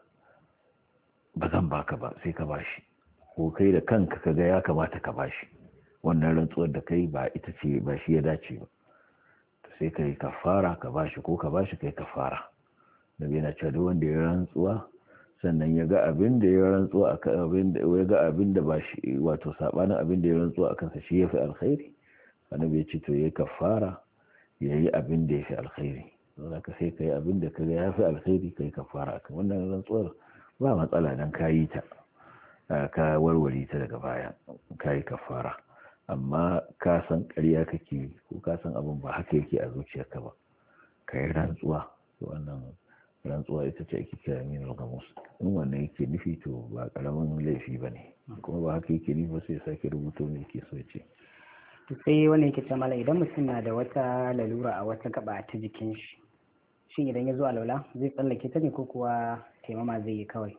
ba zan baka ba, sai ka bashi, ko kai da kanka ka ga ya kamata ka bashi, wannan rantsuwar da kai ba ita ce, ba shi ya dace ba, to sai ka yi kafara ka bashi, ko ka bashi kai kafara. da bai na cewa duk wanda ya rantsuwa sannan ya ga abin da ya rantsuwa akan abin da ya ga abin da ba shi, wato sabanin abin da ya rantsuwa akan sa shi yafi alkhairi, annabi ya ce to yayi kafara, yayi abin da yafi alkhairi. don haka sai kai abin da kaga yafi alkhairi kai kafara akan wannan rantsuwar, ba matsala dan kayi ta, ka warware ta daga baya kayi kafara. Amma ka san ƙarya kake ko ka san abin ba haka yake a zuciyarka ba, kai rantsuwa, to wannan rantsuwa ita ce ake kira min al-ghamus. In wannan yake nufi to ba karamin laifi bane, kuma ba haka yake nufi ba sai sake rubuto me yake so ce. To sai wannan yake ce mala, idan mutum na da wata lalura a wata gaba ta jikin shi, shin idan ya zo alwala zai tsallake ta ne ko kuwa taimama zai yi kawai?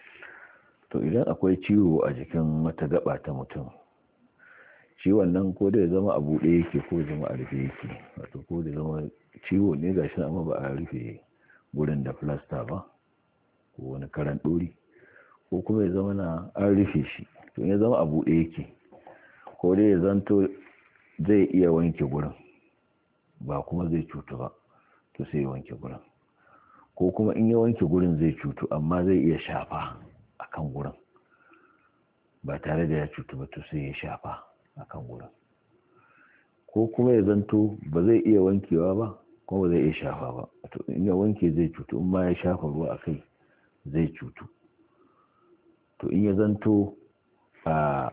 To idan akwai ciwo a jikin wata gaba ta mutum, ciwon nan ko da ya zama a buɗe yake ko zama a rufe yake, wato ko da zama ciwo ne gashi amma ba a rufe gurin da filasta ba ko wani karan ɗori, ko kuma ya zama na an rufe shi. To ya zama a buɗe yake, ko dai ya zanto zai iya wanke gurin ba kuma zai cutu ba, to sai ya wanke gurin, ko kuma in ya wanke gurin zai cutu amma zai iya shafa akan gurin ba tare da ya cutu ba, to sai ya shafa akan gurin. Ko kuma ya zanto ba zai iya wankewa ba kuma ba zai iya shafa ba, to in ya wanke zai cutu, in ma ya shafa ruwa akai zai cutu. To in ya zanto a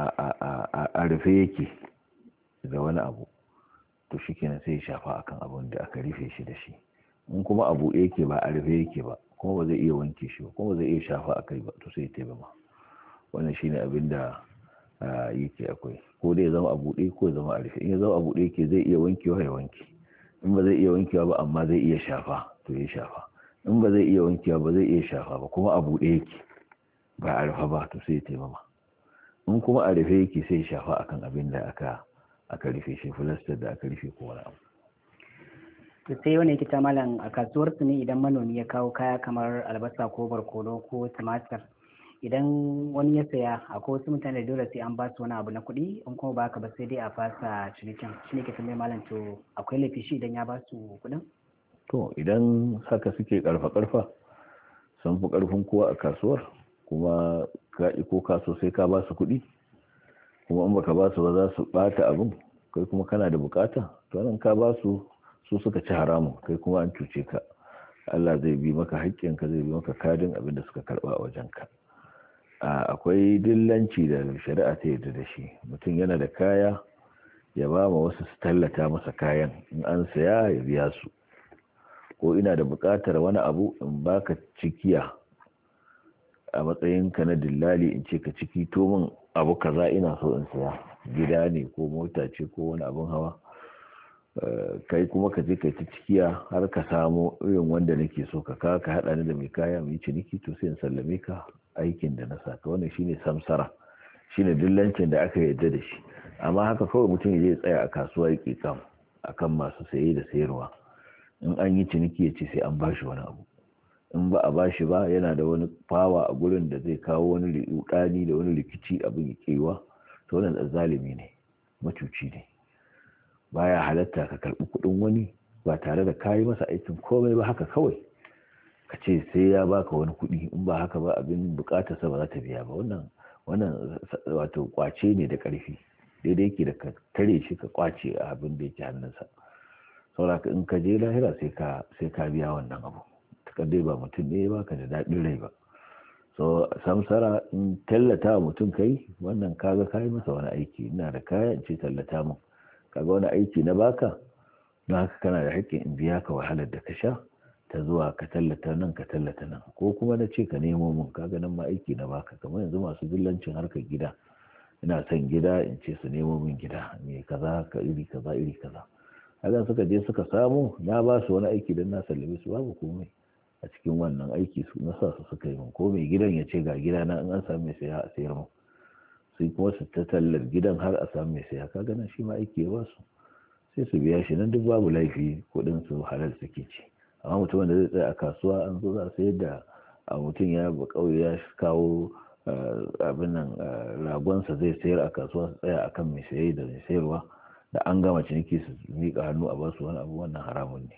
a rufe yake da wani abu, to shikenan sai ya shafa akan abun da aka rufe shi da shi. In kuma abu yake ba a rufe yake ba kuma ba zai iya wanke shi ba kuma ba zai iya shafa akai ba, to sai ya taimama. Wannan shine abin da yake akwai, ko dai ya zama a buɗe ko ya zama a rufe. In ya zama a buɗe yake zai iya wankewa ya wanke, in ba zai iya wankewa ba amma zai iya shafa, to ya shafa. In ba zai iya wankewa ba zai iya shafa ba kuma a buɗe yake ba a rufe ba, to sai ya taimama. In kuma a rufe yake sai ya shafa akan abin da aka aka rufe shi, filastar da aka rufe ko wani abu. To sai wani yake ta malam, a kasuwar su ne idan manomi ya kawo kaya kamar albasa ko barkono ko tumatir, idan wani ya saya akwai wasu mutane dole sai an ba su wani abu na kuɗi, in kuma ba haka ba sai dai a fasa cinikin. Shi ne ke tambaye malam, to akwai laifi shi idan ya ba su kuɗin? To idan haka suke karfa karfa sun fi karfin kowa a kasuwar, kuma ka ko kaso sai ka ba su kuɗi, kuma in baka ba su ba za su bata abin, kai kuma kana da bukata, to nan ka ba su su suka ci haramun, kai kuma an cuce ka. Allah zai bi maka haƙƙinka, zai bi maka kadin abin da suka karba a wajenka. Akwai dillanci da shari'a ta yarda da shi. Mutum yana da kaya ya ba ma wasu su tallata masa kayan, in an saya ya biya su. Ko ina da buƙatar wani abu in baka cikiya a matsayinka na dillali, in ce ka ciki to min abu kaza ina so in saya, gida ne ko mota ce ko wani abin hawa, kai kuma ka je kai ta cikiya har ka samu irin wanda nake so, ka ka ka hada ni da mai kaya mu yi ciniki, to sai in sallame ka aikin da na saka. Wannan shine samsara, shine dillancin da aka yarda da shi. Amma haka kawai mutum ya je tsaya a kasuwa yake kam akan masu saye da sayarwa, in an yi ciniki ya ce sai an bashi wani abu, in ba a bashi ba yana da wani fawa a gurin da zai kawo wani rudani da wani rikici abin ya kewa, to wannan zalimi ne, macuci ne. Baya halatta ka karbi kudin wani ba tare da kayi masa aikin komai ba, haka kawai ka ce sai ya baka wani kudi, in ba haka ba abin bukatarsa ba za ta biya ba. Wannan wannan wato kwace ne da karfi, daidai yake da ka tare shi ka kwace abin da yake hannunsa. Saboda in ka je lahira sai ka sai ka biya wannan abu, dai ba mutum ne ba ka da daɗin rai ba. So samsara in tallata mutum kai, wannan kaga kayi masa wani aiki. Ina da kaya in ce tallata mun, kaga wani aiki na baka, don haka kana da haƙƙin in biya ka wahalar da ka sha ta zuwa ka tallata nan ka tallata nan. Ko kuma na ce ka nemo mun, kaga nan ma aiki na baka. Kamar yanzu masu dillancin harkar gida, ina son gida in ce su nemo mun gida me kaza ka iri kaza iri kaza, kaga suka je suka samu, na ba su wani aiki don na sallame su, babu komai a cikin wannan aiki su na sa su suka yi mun. Ko mai gidan ya ce ga gida na, in an samu mai saya a sayar mun, sai kuma su ta tallar gidan har a samu mai saya, kaga nan shi ma aiki ya ba su, sai su biya shi. Nan duk babu laifi, kuɗin su halal suke ci. Amma mutum da zai tsaya a kasuwa an zo za a sayar da a mutum ya ba kauye ya kawo abin nan ragonsa zai sayar a kasuwa, su tsaya akan mai saye da mai sayarwa, da an gama ciniki su miƙa hannu a basu wani abu, wannan haramun ne.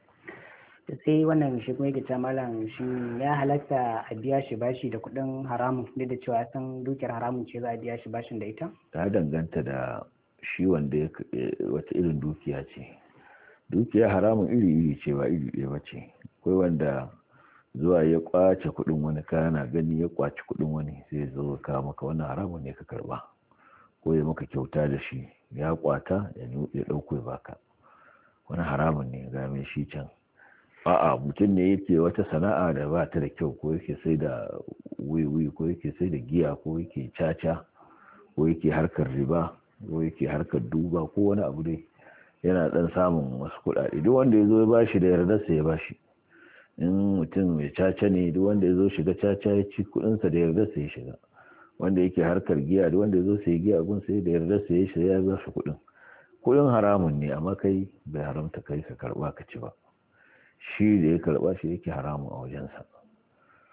Sai wannan shi kuma yake ta malam, shi ya halatta a biya shi bashi da kuɗin haramun, duk da cewa san dukiyar haramun ce za a biya shi bashin da ita? Ta danganta da shi wanda ya wata irin dukiya ce. Dukiya haramun iri iri ce, ba iri ɗaya ba ce. Akwai wanda zuwa ya kwace kuɗin wani, kana gani ya kwaci kuɗin wani sai zo ka maka, wannan haramun ne ka karba, ko ya maka kyauta da shi, ya kwata ya ɗauko ya baka, wani haramun ne ga mai shi can. A'a, mutum ne yake wata sana'a da ba ta da kyau, ko yake sai da wiwi, ko yake sai da giya, ko yake caca, ko yake harkar riba, ko yake harkar duba, ko wani abu dai yana dan samun wasu kuɗaɗe, duk wanda ya zo ya bashi da yardarsa ya bashi. In mutum mai caca ne, duk wanda ya zo shiga caca ya ci kuɗinsa da yardarsa ya shiga. Wanda yake harkar giya, duk wanda ya zo sai giya gun sai da yardarsa ya shiga, ya ba shi kuɗin. Kuɗin haramun ne, amma kai bai haramta kai ka karɓa ka ci ba. Shi da ya karba shi yake haramun a wajensa.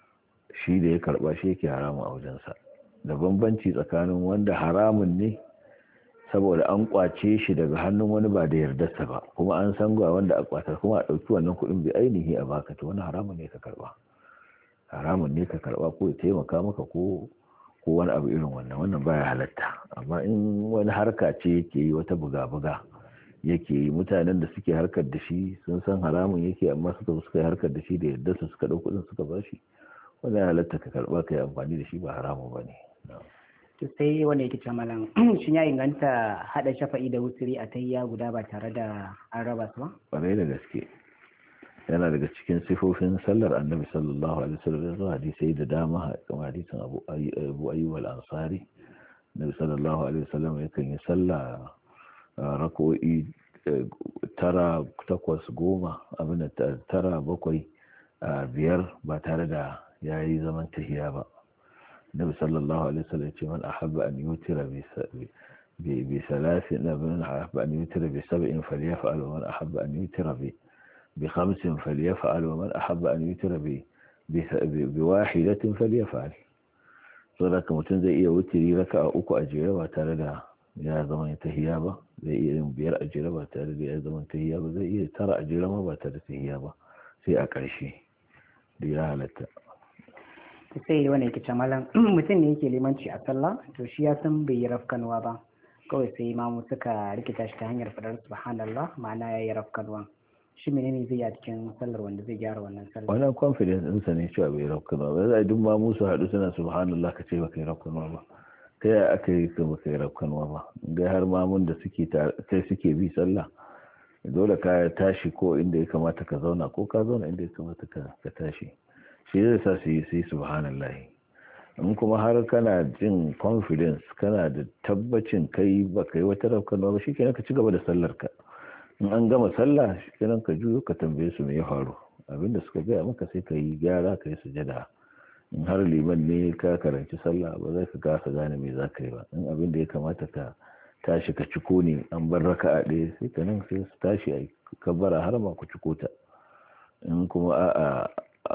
shi da ya karba shi yake haramun a wajensa. Da bambanci tsakanin wanda haramun ne saboda an kwace shi daga hannun wani ba da yardarsa ba, kuma an san ga wanda a kwatar kuma a ɗauki wannan kuɗin bi ainihi a baka, to wani haramun ne ka karba. Haramun ne ka karba ko ya taimaka maka ko ko wani abu irin wannan, wannan baya halatta. Amma in wani harka ce yake yi, wata buga-buga yake yi, mutanen da suke harkar da shi sun san haramun yake amma suka zo suka yi harkar da shi da yardarsa suka ɗau kuɗin suka ba shi, wannan halatta ka karba ka yi amfani da shi, ba haramun ba ne. to sai wanda yake ce malam shin ya inganta hada shafa'i da wuturi a tayya guda ba tare da an raba su ba? Ƙwarai da gaske, yana daga cikin sifofin sallar annabi sallallahu alaihi wasallam, zuwa hadisai da dama kamar hadisin abu abu ayyub al-ansari. Annabi sallallahu alaihi wasallam yakan yi sallah rak'o'i tara takwas goma abin tara bakwai biyar ba tare da yayi zaman tahiya ba. النبي صلى الله عليه وسلم من أحب أن يوتر بثلاث من أحب أن يوتر بسبع فليفعل ومن أحب أن يوتر بخمس فليفعل ومن أحب أن يوتر بواحدة فليفعل. صدق متن زي يوتري لك أوكو أجيرا وتردى يا زمان تهيابا زي بير أجيرا وتردى يا زمان تهيابا زي ترى أجيرا ما بتردى تهيابا في أكرشي ديالة. sai wani yake ce malam mutum ne yake limanci a sallah, to shi ya san bai yi rafkanwa ba, kawai sai imamu suka rikita shi ta hanyar fadar subhanallah, ma'ana ya yi rafkanwa. Shi menene zai yi a cikin sallar wanda zai gyara wannan sallar? Wannan confidence ɗinsa ne cewa bai yi rafkanwa ba. Zai duk ma musu haɗu suna subhanallah ka ce baka yi rafkanwa ba, ta yaya aka yi ka baka yi rafkanwa ba? Ga har mamun da suke kai suke bi sallah, dole ka tashi ko inda ya kamata ka zauna ko ka zauna inda ya kamata ka tashi. Shi zai sa su yi sai subhanallahi. In kuma har kana jin confidence, kana da tabbacin kai ba kai wata rafkanwa ba, shi kenan ka ci gaba da sallar ka. In an gama sallah shi kenan ka juyo ka tambaye su me ya faru, abinda suka gaya maka sai ka yi gyara ka yi sujada. In har liman ne ka karanci sallah ba zai ka gasa gane me za ka yi ba. In abinda ya kamata ka tashi ka ciko ne an bar raka'a ɗaya, sai ka nan sai su tashi a kabbara har ma ku ciko ta. In kuma a'a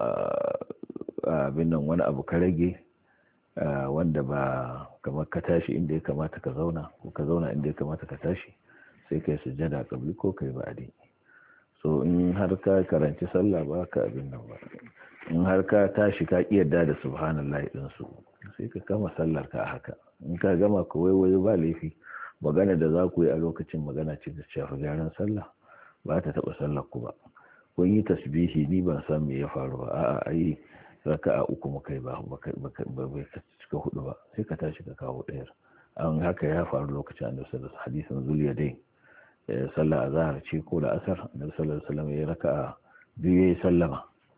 abin nan wani abu ka rage wanda ba kamar ka tashi inda ya kamata ka zauna ko ka zauna inda ya kamata ka tashi, sai kai sujjada kabli ko kai ba'di. So in har ka karanci sallah ba ka abin nan ba, in har ka tashi ka kiyarda da subhanallahi din su, sai ka kama sallar ka haka. In ka gama ka waiwayo ba laifi, magana da za ku yi a lokacin magana ce da shafi gyaran sallah, ba ta taba sallar ku ba. Kun yi tasbihi ni ban san me ya faru ba, a'a ai raka'a uku muka yi ba bai cika hudu ba, sai ka tashi ka kawo ɗayar. An haka ya faru lokacin annabi sallallahu alaihi wasallam, hadisin zuliyadain, sallah azhar ce ko da asar, annabi sallallahu alaihi wasallam ya raka'a biyu ya sallama.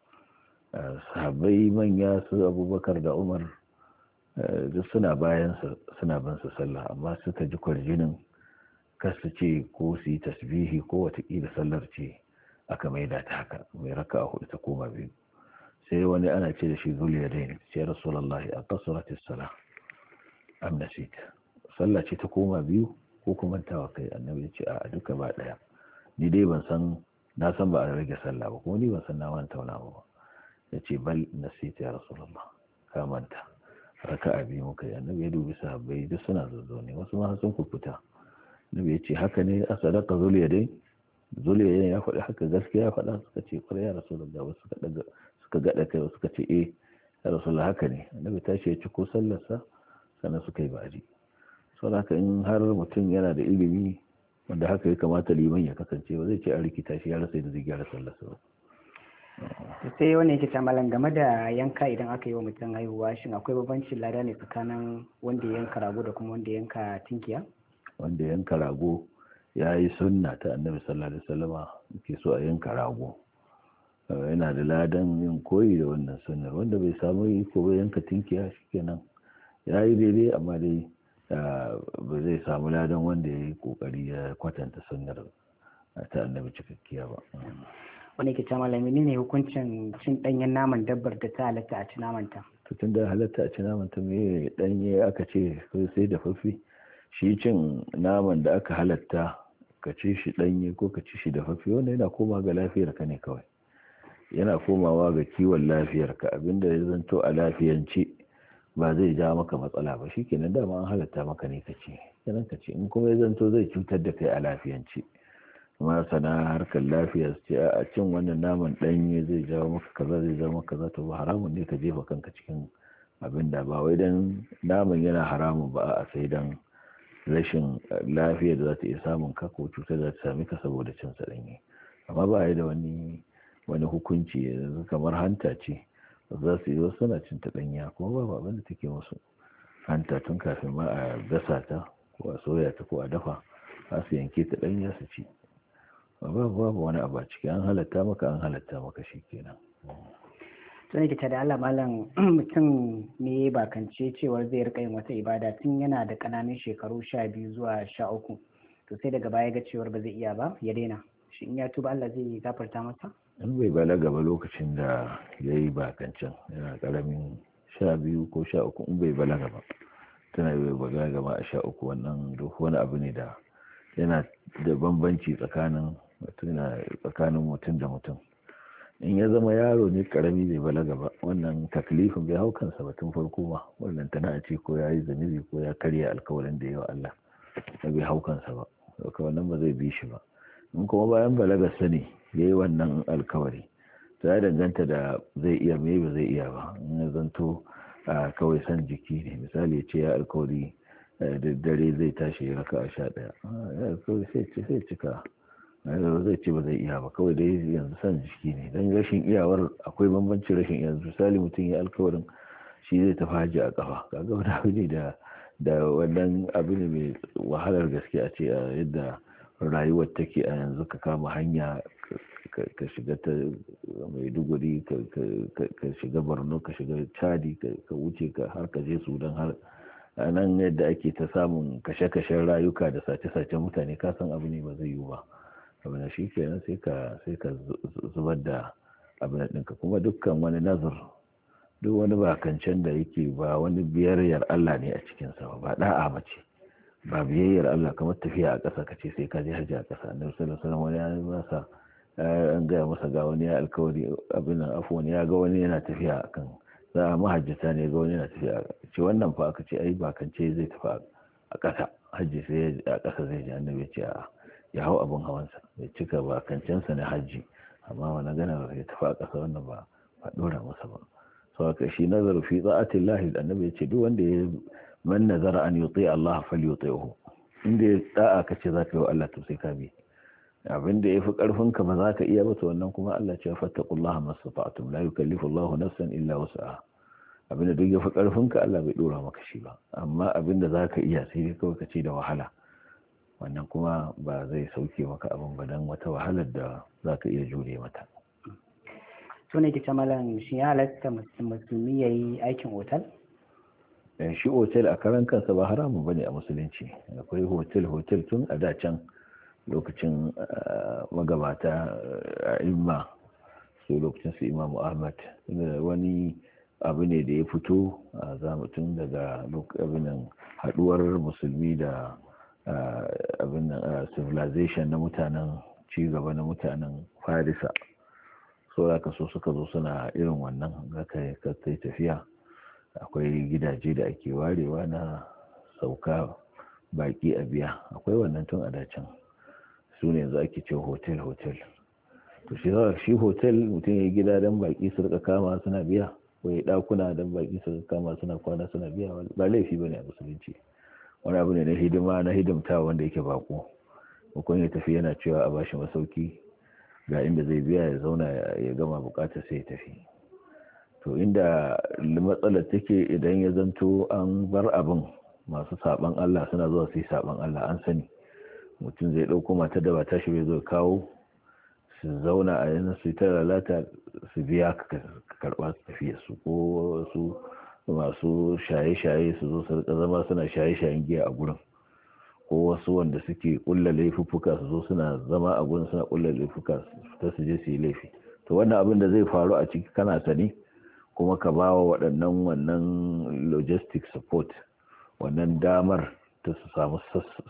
Sahabbai manya su Abubakar da Umar duk suna bayan suna bin su sallah, amma suka ji kwarjinin kasu ce ko su yi tasbihi ko watakila sallar ce aka maida ta haka, mai raka a hudu ta koma biyu. Sai wani ana ce da shi zuliyadain, sai rasulullahi a kasuratis sala am nasit, sallah ce ta koma biyu ko kuma tawa kai? Annabi ya ce a duka ba daya, ni dai ban san, na san ba a rage sallah ba, kuma ni ban san na manta wani abu ba. Ya ce bal nasit ya rasulullah, ka manta raka'a biyu muka yi. Annabi ya dubi sahabbai duk suna zazzo ne, wasu ma sun kukuta. Annabi ya ce haka ne a sadaka zuliyadain? Zuliyadain ya faɗi haka, gaskiya ya faɗa? Suka ce kwarai ya rasulullah. Wasu suka daga suka gada kai, wasu suka ce eh ya rasulullah haka ne. Annabi tashi ya ci ko sallarsa sannan suka yi ba'adi. Sau haka in har mutum yana da ilimi wanda haka ya kamata liman ya kasance, ba zai ce an rikita shi ya rasa yadda zai gyara sallarsa ba. Sai wani yake tamalan game da yanka idan aka yi wa mutum haihuwa, shin akwai bambancin lada ne tsakanin wanda ya yanka rago da kuma wanda ya yanka tinkiya? Wanda ya yanka rago ya yi sunna ta annabi sallallahu alaihi wasallama, ke so a yanka rago, yana da ladan yin koyi da wannan sunnar. Wanda bai samu iko ba yanka tinkiya, shikenan ya yi daidai, amma dai ba zai samu ladan wanda ya yi kokari ya kwatanta sunnar ta annabi cikakkiya ba. Wani ke ta malami ne hukuncin cin danyen naman dabbar da ta halatta a ci namanta? Tun da halatta a ci namanta, me danye aka ce sai da fafi? Shi cin naman da aka halatta ka ci shi danye ko ka ci shi da fafi, wanda yana koma ga lafiyar ka ne kawai. yana komawa ga kiwon lafiyarka. Abinda ya zanto a lafiyance ba zai ja maka matsala ba shikenan, dama an halatta maka ne kace kenan kace. In kuma ya zanto zai cutar da kai a lafiyance, masana harkar lafiya su ce a cin wannan naman ɗanye zai jawo maka kaza zai jawo maka kaza, to haramun ne ka jefa kanka cikin abin da ba wai dan naman yana haramun ba, a sai dan rashin lafiya da za ta iya samun ka ko cutar da ta sami ka saboda cin sa ɗanye. Amma ba da wani wani hukunci yanzu kamar hanta ce za su yi wasu suna cin ta ɗanya kuma babu abin da take musu. Hanta tun kafin ma a gasa ta ko a soya ta ko a dafa za su yanke ta ɗanya su ci. Babu babu wani abu a ciki, an halatta maka an halatta maka shi kenan. to ne kita da Allah malam mutum ne bakance cewar zai rika yin wata ibada tun yana da ƙananan shekaru sha biyu zuwa sha uku, to sai daga baya ga cewar ba zai iya ba ya daina, shi in ya tuba Allah zai gafarta masa? In bai balaga ba lokacin da ya yi bakancin yana ƙaramin sha biyu ko sha uku, in bai balaga ba tana bai balaga ba a sha uku, wannan duk wani abu ne da yana da bambanci tsakanin tsakanin mutum da mutum. In ya zama yaro ne karami bai balaga ba, wannan taklifin bai hau kansa ba tun farko ba, wannan tana ce ko ya yi zunubi ko ya karya alkawarin da yawa Allah da bai hau kansa ba, daga wannan ba zai bi shi ba. In kuma bayan balaga sani ya yi wannan alkawari, to ya danganta da zai iya mai ba zai iya ba. In ya zanto kawai san jiki ne, misali ya ce ya alkawari da dare zai tashi ya raka a sha ɗaya, ya alkawari sai cika, zai ce ba zai iya ba, kawai dai yanzu san jiki ne. don rashin iyawar akwai bambancin rashin iya. Misali mutum ya alkawarin shi zai tafi hajji a kafa, kaga wani abu ne da da wannan abu ne mai wahalar gaske a ce a yadda rayuwar take a yanzu ka kama hanya ka shiga ta Maiduguri ka shiga Borno ka shiga Chadi ka wuce ka har ka je Sudan, har a nan yadda ake ta samun kashe-kashen rayuka da sace-sacen mutane, ka san abu ne ba zai yiwu ba. abu na shi kenan sai ka sai ka zubar da abin ɗinka. Kuma dukkan wani nazar, duk wani bakancen da yake ba wani biyayyar Allah ne a cikinsa ba, ba da'a ba ce, ba biyayyar Allah kamar tafiya a ƙasa kace sai ka je hajji a ƙasa. Annabi sallallahu alaihi wasallam wani ya masa an gaya masa ga wani ya alkawari abin nan afwan ya ga wani yana tafiya akan za a mahajjata ne ga wani yana tafiya ce wannan fa aka ce ai bakance zai tafi a ƙasa hajji sai a ƙasa zai je. Annabi ya ce a ya hau abin hawansa ya cika bakancensa na hajji, amma wani gana ya tafi a ƙasa wannan ba ba ɗora masa ba. sau haka shi nazaru fi ta'atin lahi, annabi ya ce duk wanda ya man nazara an yuti Allah fal yuti'hu, inda ya da'a ka ce za ka yi wa Allah to sai ka bi. abin da ya fi ƙarfinka ba za ka iya ba to wannan kuma Allah ce fattaqullaha mastata'tum la yukallifu Allahu nafsan illa wus'aha. abin da duk ya fi ƙarfinka Allah bai ɗora maka shi ba, amma abin da za ka iya sai dai kawai ka ce da wahala, wannan kuma ba zai sauke maka abin ba dan wata wahalar da za ka iya jure mata. to ne kita malam shi ya halatta musulmi ya yi aikin otal? shi otal a karan kansa ba haramun bane a musulunci. akwai hotel hotel tun a da can lokacin magabata a imma su lokacin su Imam Ahmad, wani abu ne da ya fito a zamatun daga abinan haduwar musulmi da abinan civilization na mutanen cigaba na mutanen Farisa. so da so suka zo suna irin wannan zaka kai tafiya, akwai gidaje da ake warewa na sauka baki a biya, akwai wannan tun a dacin su ne yanzu ake cewa hotel hotel. to shi shi hotel mutum ya gida don baki su rika kama suna biya, ko ya dakuna don baki su rika kama suna kwana suna biya, ba laifi bane a musulunci. wani abu ne na hidima na hidimta wanda yake bako, hukun ya tafi yana cewa a bashi masauki ga inda zai biya ya zauna ya gama bukatar sai ya tafi. to inda matsalar take idan ya zanto an bar abin masu saban Allah suna zuwa su yi saban Allah, an sani mutum zai ɗauko mata da ba ta shi bai zo kawo su zauna a yanzu su ta lalata su biya ka karɓa su tafiya su, ko su masu shaye-shaye su zo su rika zama suna shaye-shayen giya a gurin, ko wasu wanda suke kulla laifuffuka su zo suna zama a gurin suna kulla laifuka ta su je su yi laifi. to wannan abin da zai faru a ciki kana sani kuma ka ba wa waɗannan wannan logistic support, wannan damar ta su samu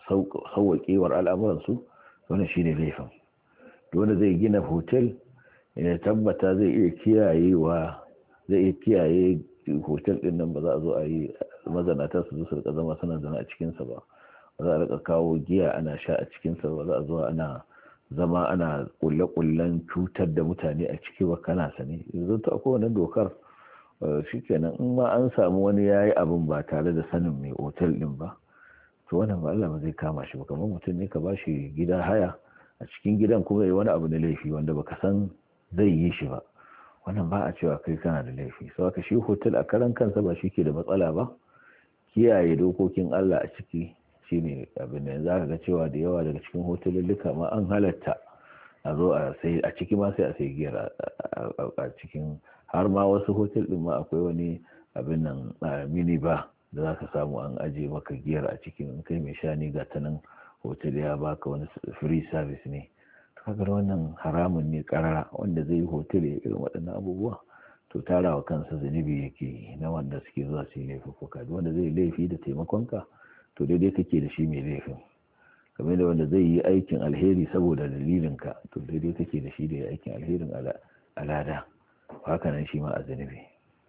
sauwaƙewar al'amuransu, wannan shine laifin. wanda zai gina hotel ya tabbata zai iya kiyayewa zai iya kiyaye hotel din nan ba za a zo a yi mazanata su zo su rika zama suna zana a cikinsa ba ba za a rika kawo giya ana sha a cikinsa ba za a zo ana zama ana kulle-kullen cutar da mutane a ciki ba kana sani yanzu ta akwai wannan dokar shikenan in ma an samu wani yayi abin ba tare da sanin mai hotel din ba to wannan ba Allah ba zai kama shi ba kamar mutum ne ka bashi gida haya a cikin gidan kuma yayi wani abu na laifi wanda baka san zai yi shi ba wannan ba a cewa kai kana da laifi sau haka shi hotel a karan kansa ba shi ke da matsala ba kiyaye dokokin Allah a ciki shine abin da za ka ga cewa da yawa daga cikin hotelulluka ma an halatta a zo a sai a ciki ma sai a sai giyar a cikin har ma wasu hotel din ma akwai wani abin nan mini ba da za ka samu an aje maka giyar a cikin kai mai shani ga ta nan hotel ya baka wani free service ne kagar wannan haramun ne karara wanda zai yi hotel ya irin waɗannan abubuwa to tarawa kansa zunubi yake na wanda suke zuwa su yi laifuka wanda zai laifi da taimakonka to daidai kake da shi mai laifin kamar da wanda zai yi aikin alheri saboda dalilinka to daidai kake da shi da ya aikin alherin alada haka nan shi ma a zunubi.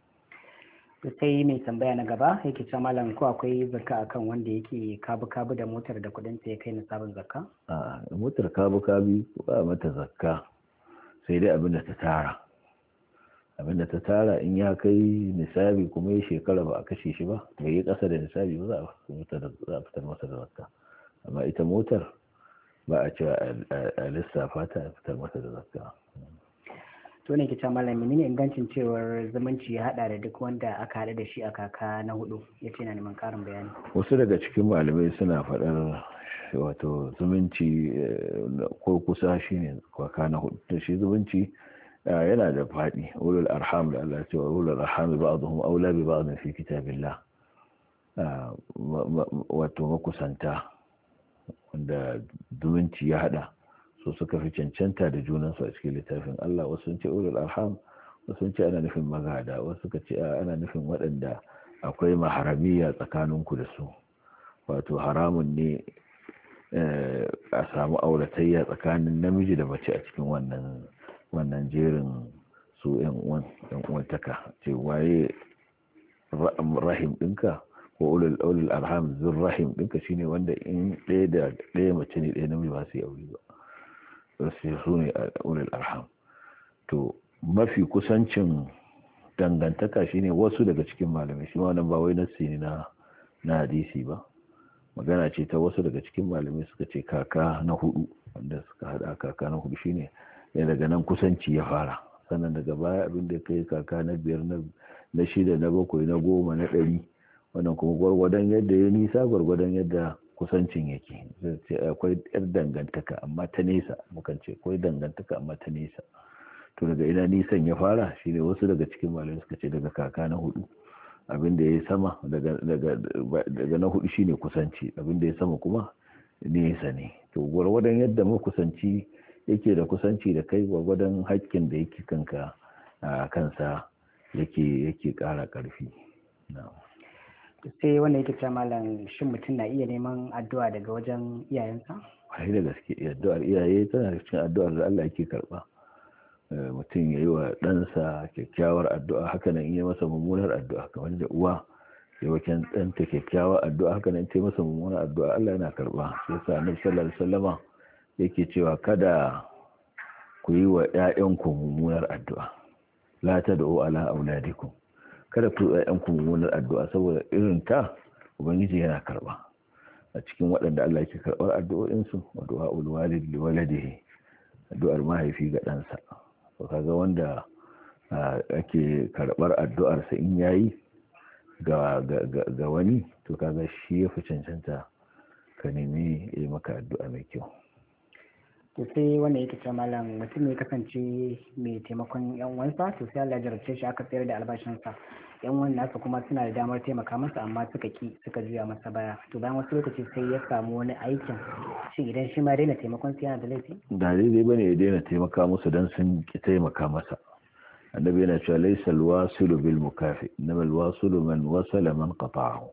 sai mai tambaya na gaba yake cewa malam ko akwai zakka akan wanda yake kabu-kabu da motar da kudin ta ya kai nisabin zakka? a motar kabu-kabi ba mata zakka sai dai abinda ta tara abinda ta tara in ya kai nisabi kuma ya shekara ba a kashe shi ba bai yi kasa da nisabi ba za a fitar masa da zakka amma ita motar ba a cewa a lissafa ta a fitar masa da zakka. to ne kita malami ne ingancin cewar zumunci ya hada da duk wanda aka hada da shi a kaka na hudu ya ce na neman karin bayani. Wasu daga cikin malamai suna faɗar wato zumunci ko kusa shi ne kaka na hudu da shi zumunci yana da faɗi ulul arham da Allah ce wa ulul arham ba'dhum aula bi ba'd fi kitabillah wato makusanta wanda zumunci ya hada so suka fi cancanta da junansu a cikin littafin Allah wasu sun ce ulul arham wasu sun ce ana nufin magada wasu suka ce ana nufin waɗanda akwai maharamiya tsakaninku da su wato haramun ne a samu auratayya tsakanin namiji da mace a cikin wannan wannan jerin su yan uwan yan uwantaka ce waye rahim ɗinka ko ulul ulul arham zur rahim ɗinka shine wanda in ɗaya da ɗaya mace ne ɗaya namiji ba su yi aure ba sai su ne a ulul arham to mafi kusancin dangantaka shine wasu daga cikin malamai shi ma wannan ba wai nassi ne na na hadisi ba magana ce ta wasu daga cikin malamai suka ce kaka na hudu wanda suka hada kaka na hudu shine ne daga nan kusanci ya fara sannan daga baya abin da kai kaka na biyar na shida na bakwai na goma na ɗari wannan kuma gwargwadon yadda ya nisa gwargwadon yadda kusancin yake akwai yar dangantaka amma ta nesa mukan ce akwai dangantaka amma ta nesa to daga ina nisan ya fara shine wasu daga cikin malamai suka ce daga kaka na hudu abinda ya sama daga daga daga na hudu shine kusanci abinda ya sama kuma nesa ne to gwargwadon yadda makusanci yake da kusanci da kai gwargwadon haƙƙin da yake kanka a kansa yake yake ƙara ƙarfi na'am. sai wanda yake cewa malam shin mutum na iya neman addu'a daga wajen iyayensa? Wai da gaske addu'ar iyaye tana da cikin addu'ar da Allah yake karba mutum ya yi wa ɗansa kyakkyawar addu'a haka nan iya masa mummunar addu'a kamar da uwa ya waken ɗanta kyakkyawar addu'a haka nan ce masa mummunar addu'a Allah yana karba sai sa annabi sallallahu alaihi wasallama yake cewa kada ku yi wa ƴaƴanku mummunar addu'a la tad'u ala auladikum kada ku ɗan ku mummunar addu'a saboda irin ta ubangiji yana karba a cikin waɗanda Allah yake karɓar addu'o'insu wa du'a'ul walid li waladihi addu'ar mahaifi ga ɗansa to kaga wanda ake karɓar addu'ar sa in yayi ga ga wani to kaga shi ya fi cancanta ka nemi yi maka addu'a mai kyau. To sai wanda yake cewa malam mutum ne kasance mai taimakon yan uwansa to sai Allah ya jarabce shi aka tsayar da albashinsa yan uwan nasa kuma suna da damar taimaka masa amma suka ki suka juya masa baya to bayan wasu lokaci sai ya samu wani aikin shi idan shi ma daina taimakon sa yana da laifi da daidai bane ya daina taimaka musu dan sun ki taimaka masa annabi yana cewa laysa alwasilu bil mukafi inma alwasilu man wasala man qata'ahu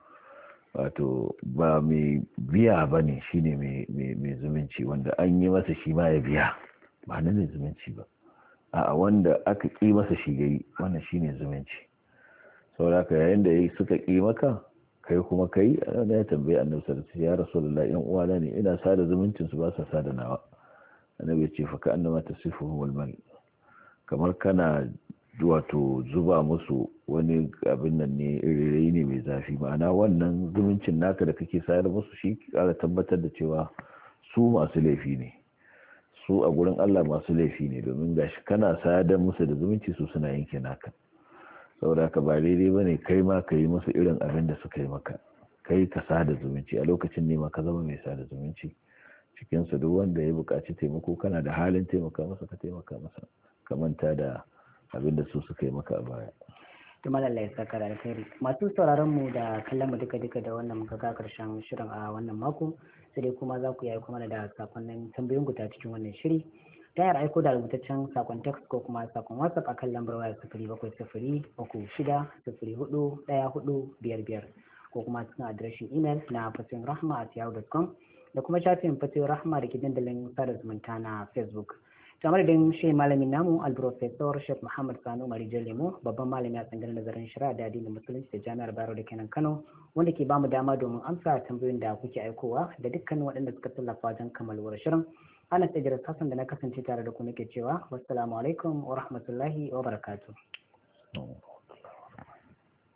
wato ba mai biya ba ne shi ne mai zumunci wanda an yi masa shi ma ya biya ba na mai zumunci ba a wanda aka ƙi masa shi yayi, wannan shine zumunci. saboda haka yayin da yayi suka ƙi maka kai kuma kai ana ya tambaye annabi sallallahu alaihi wasallam ya rasulullahi yan uwana ne ina sada zumuncin su ba sa sada nawa. annabi ya ce fa ka annama tasifuhu wal mal, kamar kana wato zuba musu wani abin nan ne irirai ne mai zafi, ma'ana wannan zumuncin naka da kake sayar musu shi kara tabbatar da cewa su masu laifi ne, su a gurin Allah masu laifi ne, domin gashi kana sadar musu da zumunci su suna yanke naka. saboda haka ba daidai bane kai ma ka yi musu irin abin da suka yi maka, kai ka sada zumunci a lokacin ne ma ka zama mai sada zumunci cikin su. duk wanda ya buƙaci taimako kana da halin taimaka masa ka taimaka masa, ka manta da abin da su suka yi maka a baya. to malalla ya saka da alkhairi. Masu sauraron mu da kallon mu duka duka da wannan muka ga karshen shirin a wannan mako, sai dai kuma za ku yi aiko mana da sakonnin tambayoyin ku ta cikin wannan shiri ta yar aiko da rubutaccen sakon text ko kuma sakon WhatsApp a kan lambar waya sifiri bakwai sifiri uku shida sifiri hudu ɗaya hudu biyar biyar ko kuma cikin adireshin email na fatoyin rahma at yahoo dot com da kuma shafin fatoyin rahma da ke dandalin sada zumunta na Facebook. kamar da shi malamin namu al-professor Sheikh Muhammad Sani Umar Lemo, babban malami a tsangar nazarin shari'a da addinin musulunci da jami'ar Bayero da kenan Kano, wanda ke bamu dama domin amsa tambayoyin da kuke aikowa da dukkan waɗanda suka tallafa wajen kammaluwar shirin. Ana tsajirar Hassan da na kasance tare da ku nake cewa wassalamu alaikum wa rahmatullahi wa barakatuh.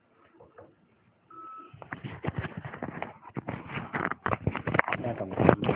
Ya